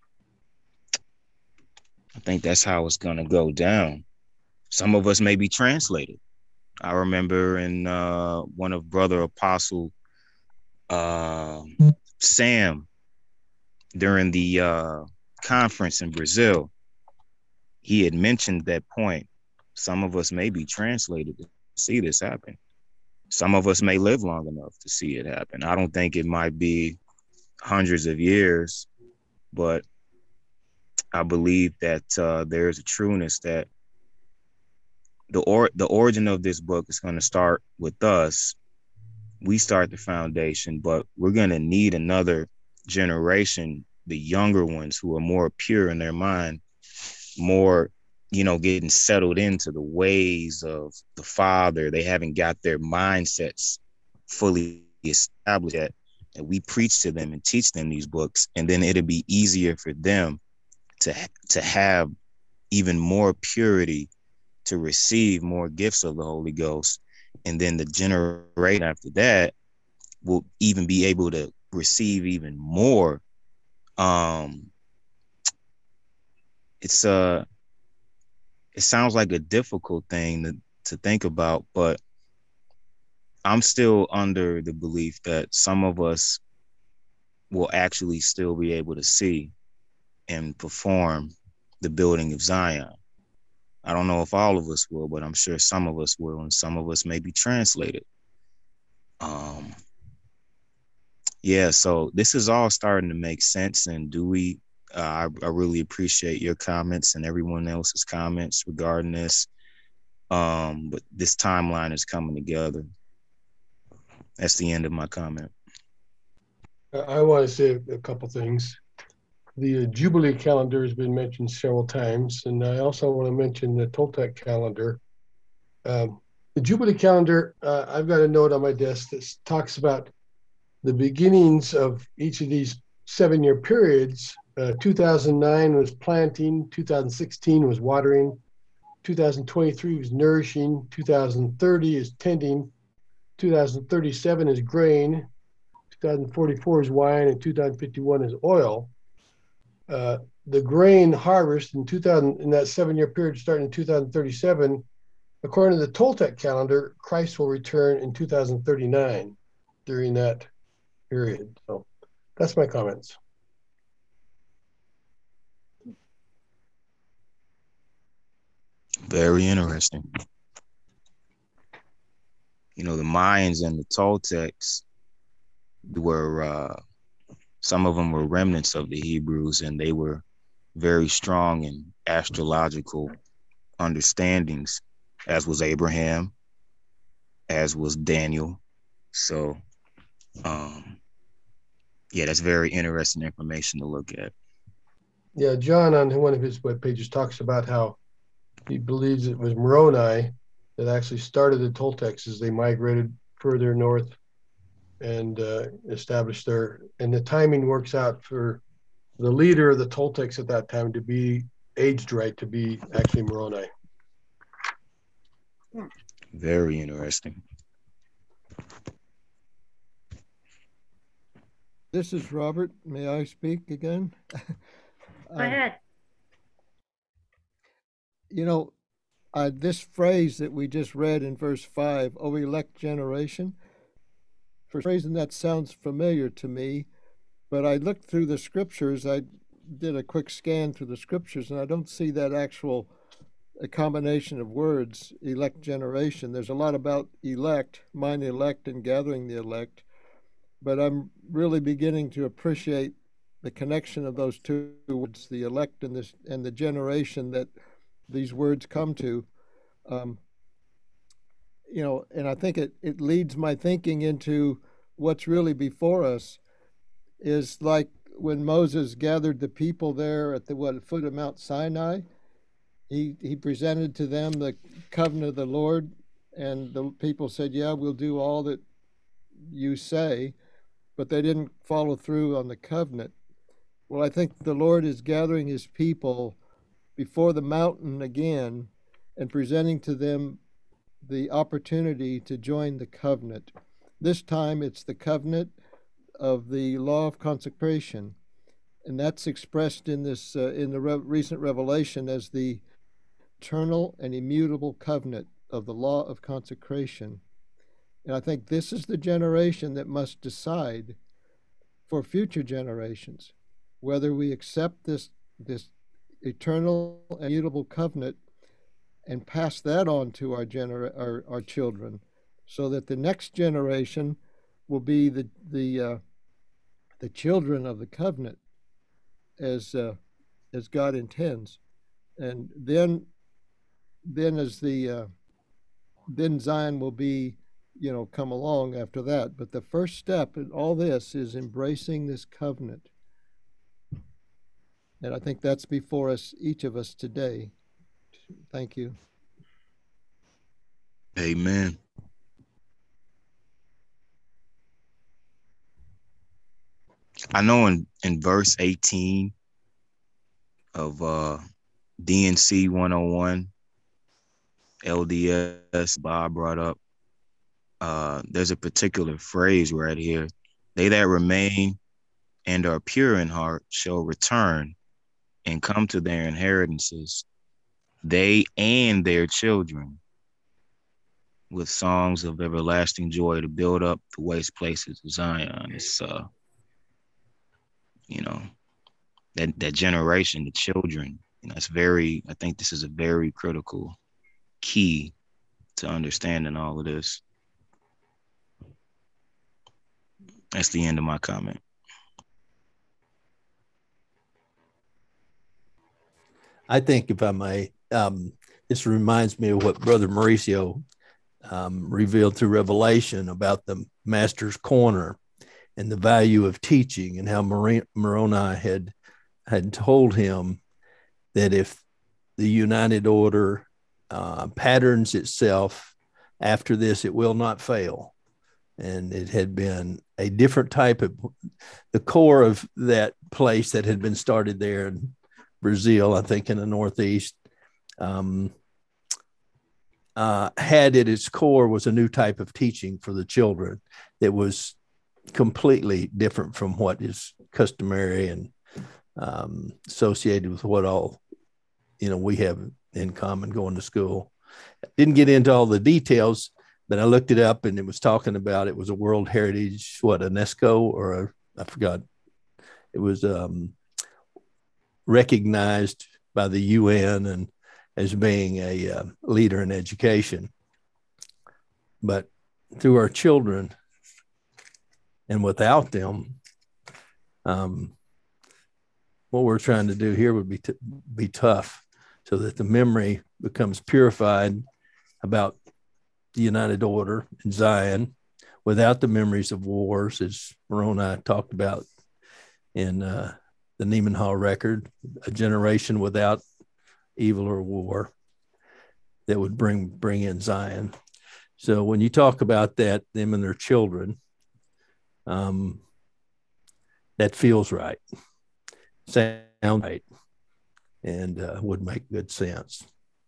I think that's how it's going to go down. Some of us may be translated. I remember in uh, one of Brother Apostle uh, Sam during the uh, conference in Brazil, he had mentioned that point. Some of us may be translated to see this happen. Some of us may live long enough to see it happen. I don't think it might be hundreds of years, but I believe that uh, there's a trueness that the or the origin of this book is going to start with us. We start the foundation, but we're going to need another generation, the younger ones who are more pure in their mind, more, you know, getting settled into the ways of the Father. They haven't got their mindsets fully established yet. And we preach to them and teach them these books, and then it'll be easier for them to to have even more purity, to receive more gifts of the Holy Ghost. And then the generation after that will even be able to receive even more. Um, it's uh, it sounds like a difficult thing to, to think about, but I'm still under the belief that some of us will actually still be able to see and perform the building of Zion. I don't know if all of us will, but I'm sure some of us will, and some of us may be translated. Um, yeah, so this is all starting to make sense. And Dewey, uh, I, I really appreciate your comments and everyone else's comments regarding this. Um, but this timeline is coming together. That's the end of my comment. I want to say a couple things. The uh, Jubilee calendar has been mentioned several times, and I also want to mention the Toltec calendar. Um, the Jubilee calendar, uh, I've got a note on my desk that talks about the beginnings of each of these seven-year periods. Uh, two thousand nine was planting, two thousand sixteen was watering, two thousand twenty-three was nourishing, two thousand thirty is tending, two thousand thirty-seven is grain, two thousand forty-four is wine, and two thousand fifty-one is oil. Uh, the grain harvest in two thousand, in that seven-year period starting in two thousand thirty-seven, according to the Toltec calendar, Christ will return in two thousand thirty-nine during that period. So that's my comments. Very interesting. You know, the Mayans and the Toltecs were, uh, some of them were remnants of the Hebrews, and they were very strong in astrological understandings, as was Abraham, as was Daniel. So, um, yeah, that's very interesting information to look at. Yeah, John on one of his web pages talks about how he believes it was Moroni that actually started the Toltecs as they migrated further north and uh, established their, and the timing works out for the leader of the Toltecs at that time to be aged right, to be actually Moroni. Very interesting. This is Robert. May I speak again? Go ahead. You know, uh, this phrase that we just read in verse five, O elect generation, for some reason that sounds familiar to me, but I looked through the scriptures, I did a quick scan through the scriptures, and I don't see that actual a combination of words, elect generation. There's a lot about elect, mine elect, and gathering the elect, but I'm really beginning to appreciate the connection of those two words, the elect and this and the generation that these words come to. Um, you know, and I think it, it leads my thinking into what's really before us is like when Moses gathered the people there at the what, foot of Mount Sinai, he, he presented to them the covenant of the Lord, and the people said, yeah, we'll do all that you say, but they didn't follow through on the covenant. Well, I think the Lord is gathering his people before the mountain again and presenting to them the opportunity to join the covenant. This time it's the covenant of the law of consecration, and that's expressed in this uh, in the re- recent revelation as the eternal and immutable covenant of the law of consecration. And I think this is the generation that must decide for future generations whether we accept this this eternal and immutable covenant and pass that on to our, gener- our, our children, so that the next generation will be the the uh, the children of the covenant as uh, as God intends, and then then as the uh, then Zion will be, you know, come along after that. But the first step in all this is embracing this covenant, and I think that's before us, each of us today. Thank you. Amen. I know in, in verse eighteen of uh, D and C one oh one, L D S, Bob brought up, uh, there's a particular phrase right here. They that remain and are pure in heart shall return and come to their inheritances, they and their children, with songs of everlasting joy to build up the waste places of Zion. It's, uh, you know, that, that generation, the children, you know, it's very, I think this is a very critical key to understanding all of this. That's the end of my comment. I think, if I may, um, this reminds me of what Brother Mauricio um, revealed through Revelation about the Master's Corner and the value of teaching, and how Moroni had had told him that if the United Order uh, patterns itself after this, it will not fail. And it had been a different type of, the core of that place that had been started there in Brazil, I think in the Northeast, um, uh, had at its core was a new type of teaching for the children that was completely different from what is customary and um, associated with what all, you know, we have in common going to school. Didn't get into all the details, but I looked it up, and it was talking about, it was a World Heritage, what, UNESCO, or a, I forgot. It was um, recognized by the U N and as being a uh, leader in education. But through our children and without them, um, what we're trying to do here would be t- be tough, so that the memory becomes purified about the United Order in Zion without the memories of wars, as Moroni talked about in uh, the Neiman Hall record, a generation without evil or war that would bring bring in Zion. So when you talk about that, them and their children, um, that feels right, sounds right, and uh, would make good sense.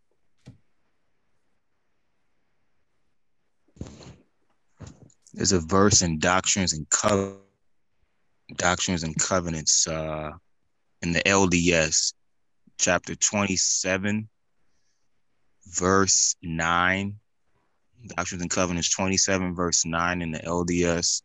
There's a verse in Doctrines and Co- Doctrines and Covenants uh, in the L D S, chapter twenty-seven, verse nine. Doctrines and Covenants twenty-seven, verse nine in the L D S.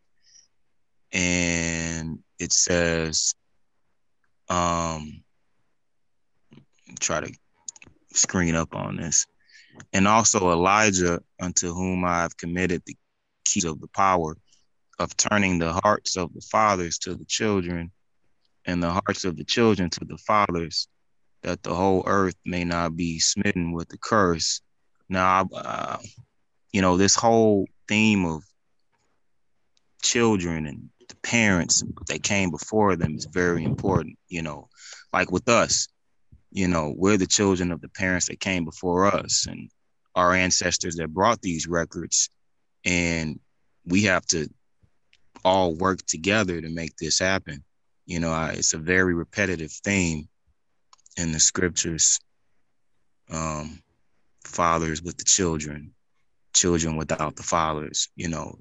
And it says, um, try to screen up on this. And also Elijah, unto whom I have committed the keys of the power of turning the hearts of the fathers to the children, and the hearts of the children to the fathers, that the whole earth may not be smitten with the curse. Now, uh, you know, this whole theme of children and the parents that came before them is very important. You know, like with us, you know, we're the children of the parents that came before us and our ancestors that brought these records, and we have to all work together to make this happen. You know, I, it's a very repetitive theme in the scriptures. Um, fathers with the children, children without the fathers. You know,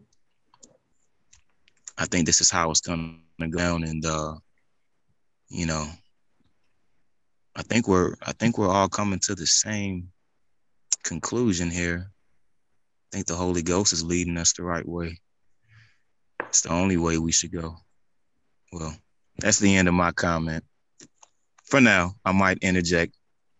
I think this is how it's gonna go down, and uh, you know, I think we're I think we're all coming to the same conclusion here. I think the Holy Ghost is leading us the right way. It's the only way we should go. Well, that's the end of my comment. For now, I might interject.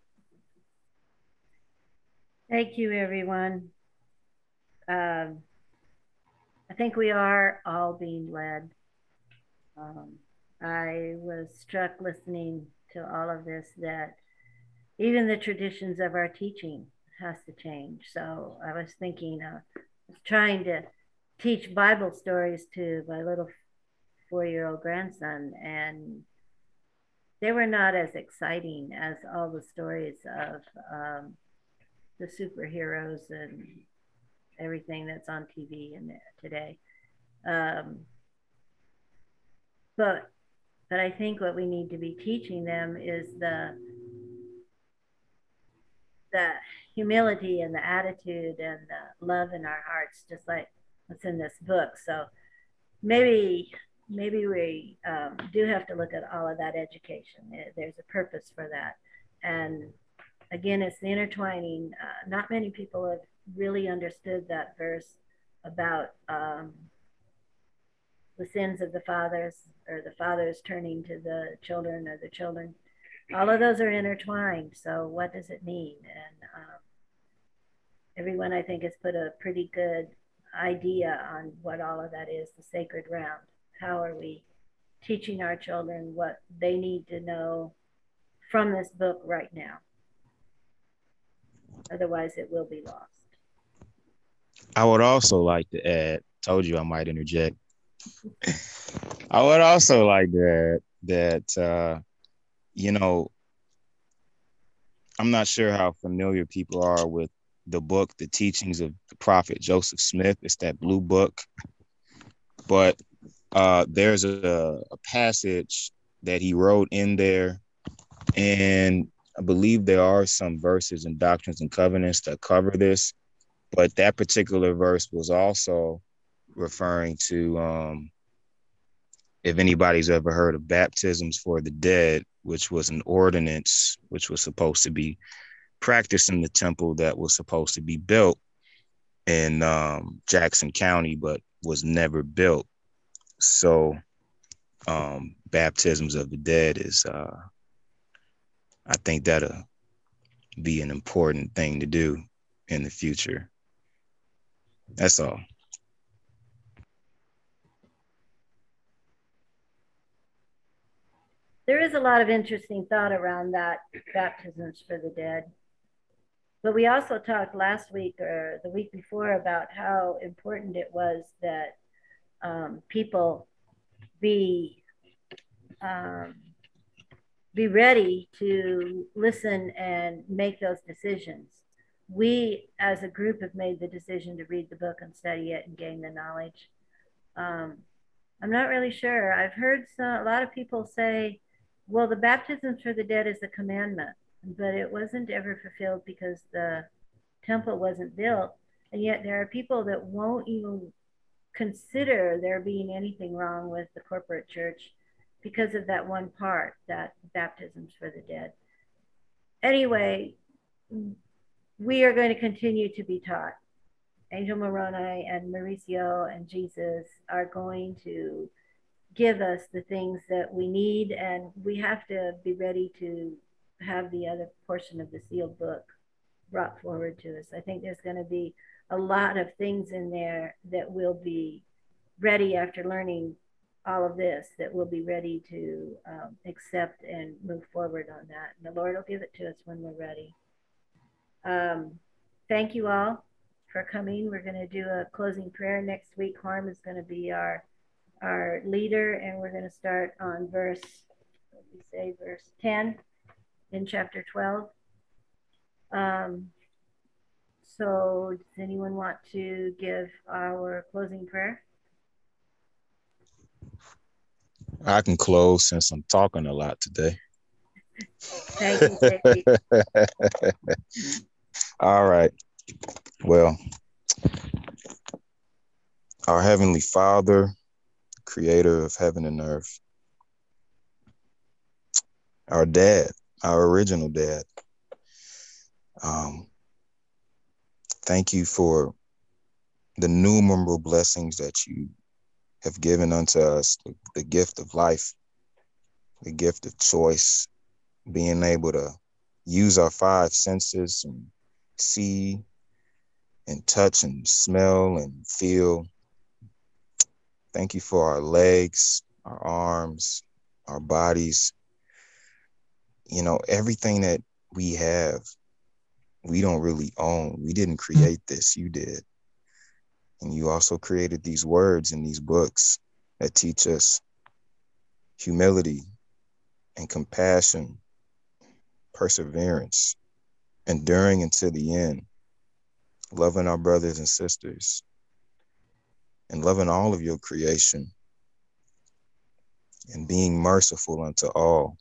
Thank you, everyone. Um, I think we are all being led. Um, I was struck listening to all of this that even the traditions of our teaching has to change. So I was thinking, uh, I was trying to teach Bible stories to my little four-year-old grandson, and they were not as exciting as all the stories of um, the superheroes and everything that's on T V and today. Um, but but I think what we need to be teaching them is the the humility and the attitude and the love in our hearts, just like what's in this book. So maybe maybe we um, do have to look at all of that education. There's a purpose for that. And again, it's the intertwining. Uh, not many people have really understood that verse about um, the sins of the fathers, or the fathers turning to the children, or the children. All of those are intertwined. So what does it mean? And um, everyone, I think, has put a pretty good idea on what all of that is, the sacred ground. how are we teaching our children what they need to know from this book right now. Otherwise, it will be lost. I would also like to add, told you I might interject. I would also like to add that, uh, you know, I'm not sure how familiar people are with the book, The Teachings of the Prophet Joseph Smith. It's that blue book. But uh, there's a, a passage that he wrote in there, and I believe there are some verses in Doctrines and Covenants that cover this, but that particular verse was also referring to, um, if anybody's ever heard of baptisms for the dead, which was an ordinance which was supposed to be practiced in the temple that was supposed to be built in um, Jackson County, but was never built. So um, baptisms of the dead is, uh, I think that'll be an important thing to do in the future. That's all. There is a lot of interesting thought around that, baptisms for the dead. But we also talked last week or the week before about how important it was that um, people be um, be ready to listen and make those decisions. We, as a group, have made the decision to read the book and study it and gain the knowledge. Um, I'm not really sure. I've heard some, a lot of people say, well, the baptisms for the dead is a commandment, but it wasn't ever fulfilled because the temple wasn't built. And yet there are people that won't even consider there being anything wrong with the corporate church because of that one part, that baptisms for the dead. Anyway, we are going to continue to be taught. Angel Moroni and Mauricio and Jesus are going to give us the things that we need, and we have to be ready to have the other portion of the sealed book brought forward to us. I think there's going to be a lot of things in there that will be ready after learning all of this, that we'll be ready to um, accept and move forward on that. And the Lord will give it to us when we're ready. Um, thank you all for coming. We're going to do a closing prayer next week. Harm is going to be our our leader, and we're going to start on verse, what did we say, verse ten in chapter twelve. Um, so does anyone want to give our closing prayer? I can close since I'm talking a lot today. Thank you, J P. All right. Well, our Heavenly Father, Creator of heaven and earth, our dad, our original dad, um, thank you for the innumerable blessings that you have given unto us, the, the gift of life, the gift of choice, being able to use our five senses and see and touch and smell and feel. Thank you for our legs, our arms, our bodies. You know, everything that we have, we don't really own. We didn't create this, you did. And you also created these words in these books that teach us humility and compassion, perseverance, enduring until the end, loving our brothers and sisters, and loving all of your creation, and being merciful unto all.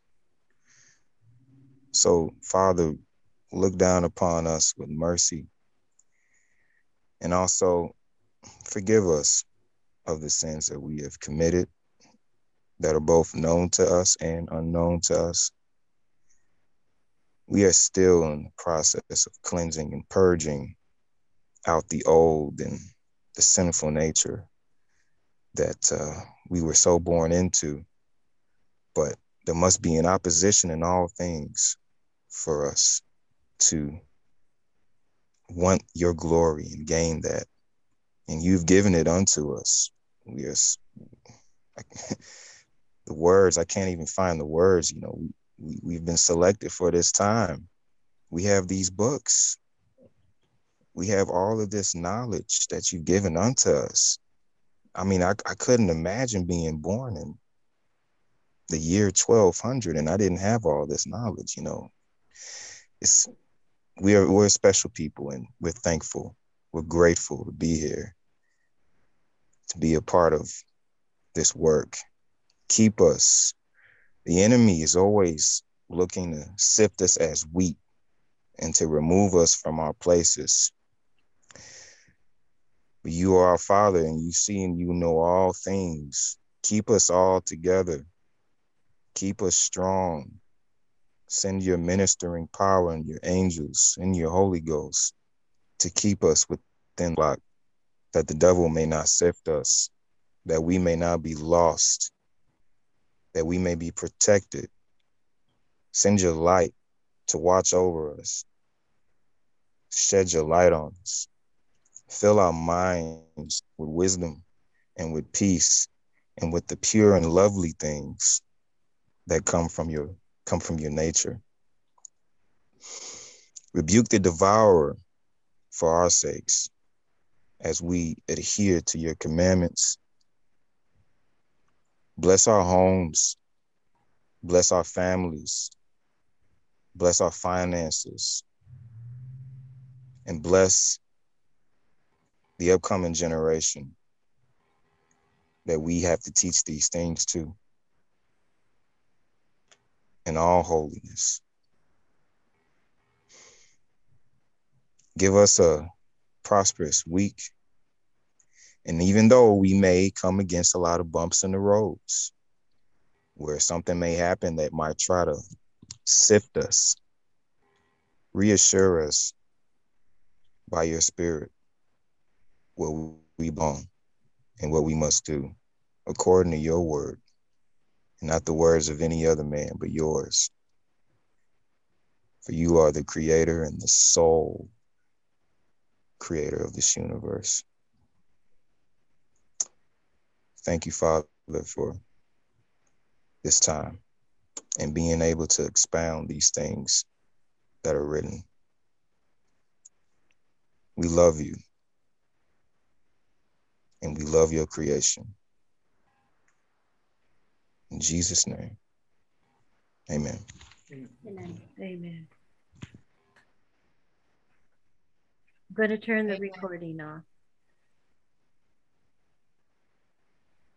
So, Father, look down upon us with mercy, and also forgive us of the sins that we have committed that are both known to us and unknown to us. We are still in the process of cleansing and purging out the old and the sinful nature that uh, we were so born into. But there must be an opposition in all things for us to want your glory and gain that. And you've given it unto us. We are, the words, I can't even find the words. You know, we, we, we've been selected for this time. We have these books. We have all of this knowledge that you've given unto us. I mean, I, I couldn't imagine being born in the year twelve hundred and I didn't have all this knowledge, you know. It's we are we're special people, and we're thankful. We're grateful to be here, to be a part of this work. Keep us. The enemy is always looking to sift us as wheat and to remove us from our places. But you are our Father, and you see and you know all things. Keep us all together. Keep us strong. Send your ministering power and your angels and your Holy Ghost to keep us within lock, that the devil may not sift us, that we may not be lost, that we may be protected. Send your light to watch over us. Shed your light on us. Fill our minds with wisdom and with peace and with the pure and lovely things that come from your come from your nature. Rebuke the devourer for our sakes as we adhere to your commandments. Bless our homes. Bless our families. Bless our finances. And bless the upcoming generation that we have to teach these things to in all holiness. Give us a prosperous week. And even though we may come against a lot of bumps in the roads, where something may happen that might try to sift us, reassure us by your Spirit what we belong and what we must do according to your word, and not the words of any other man, but yours. For you are the creator and the sole creator of this universe. Thank you, Father, for this time and being able to expound these things that are written. We love you, and we love your creation. In Jesus' name, amen. Amen. Amen. I'm going to turn the recording off.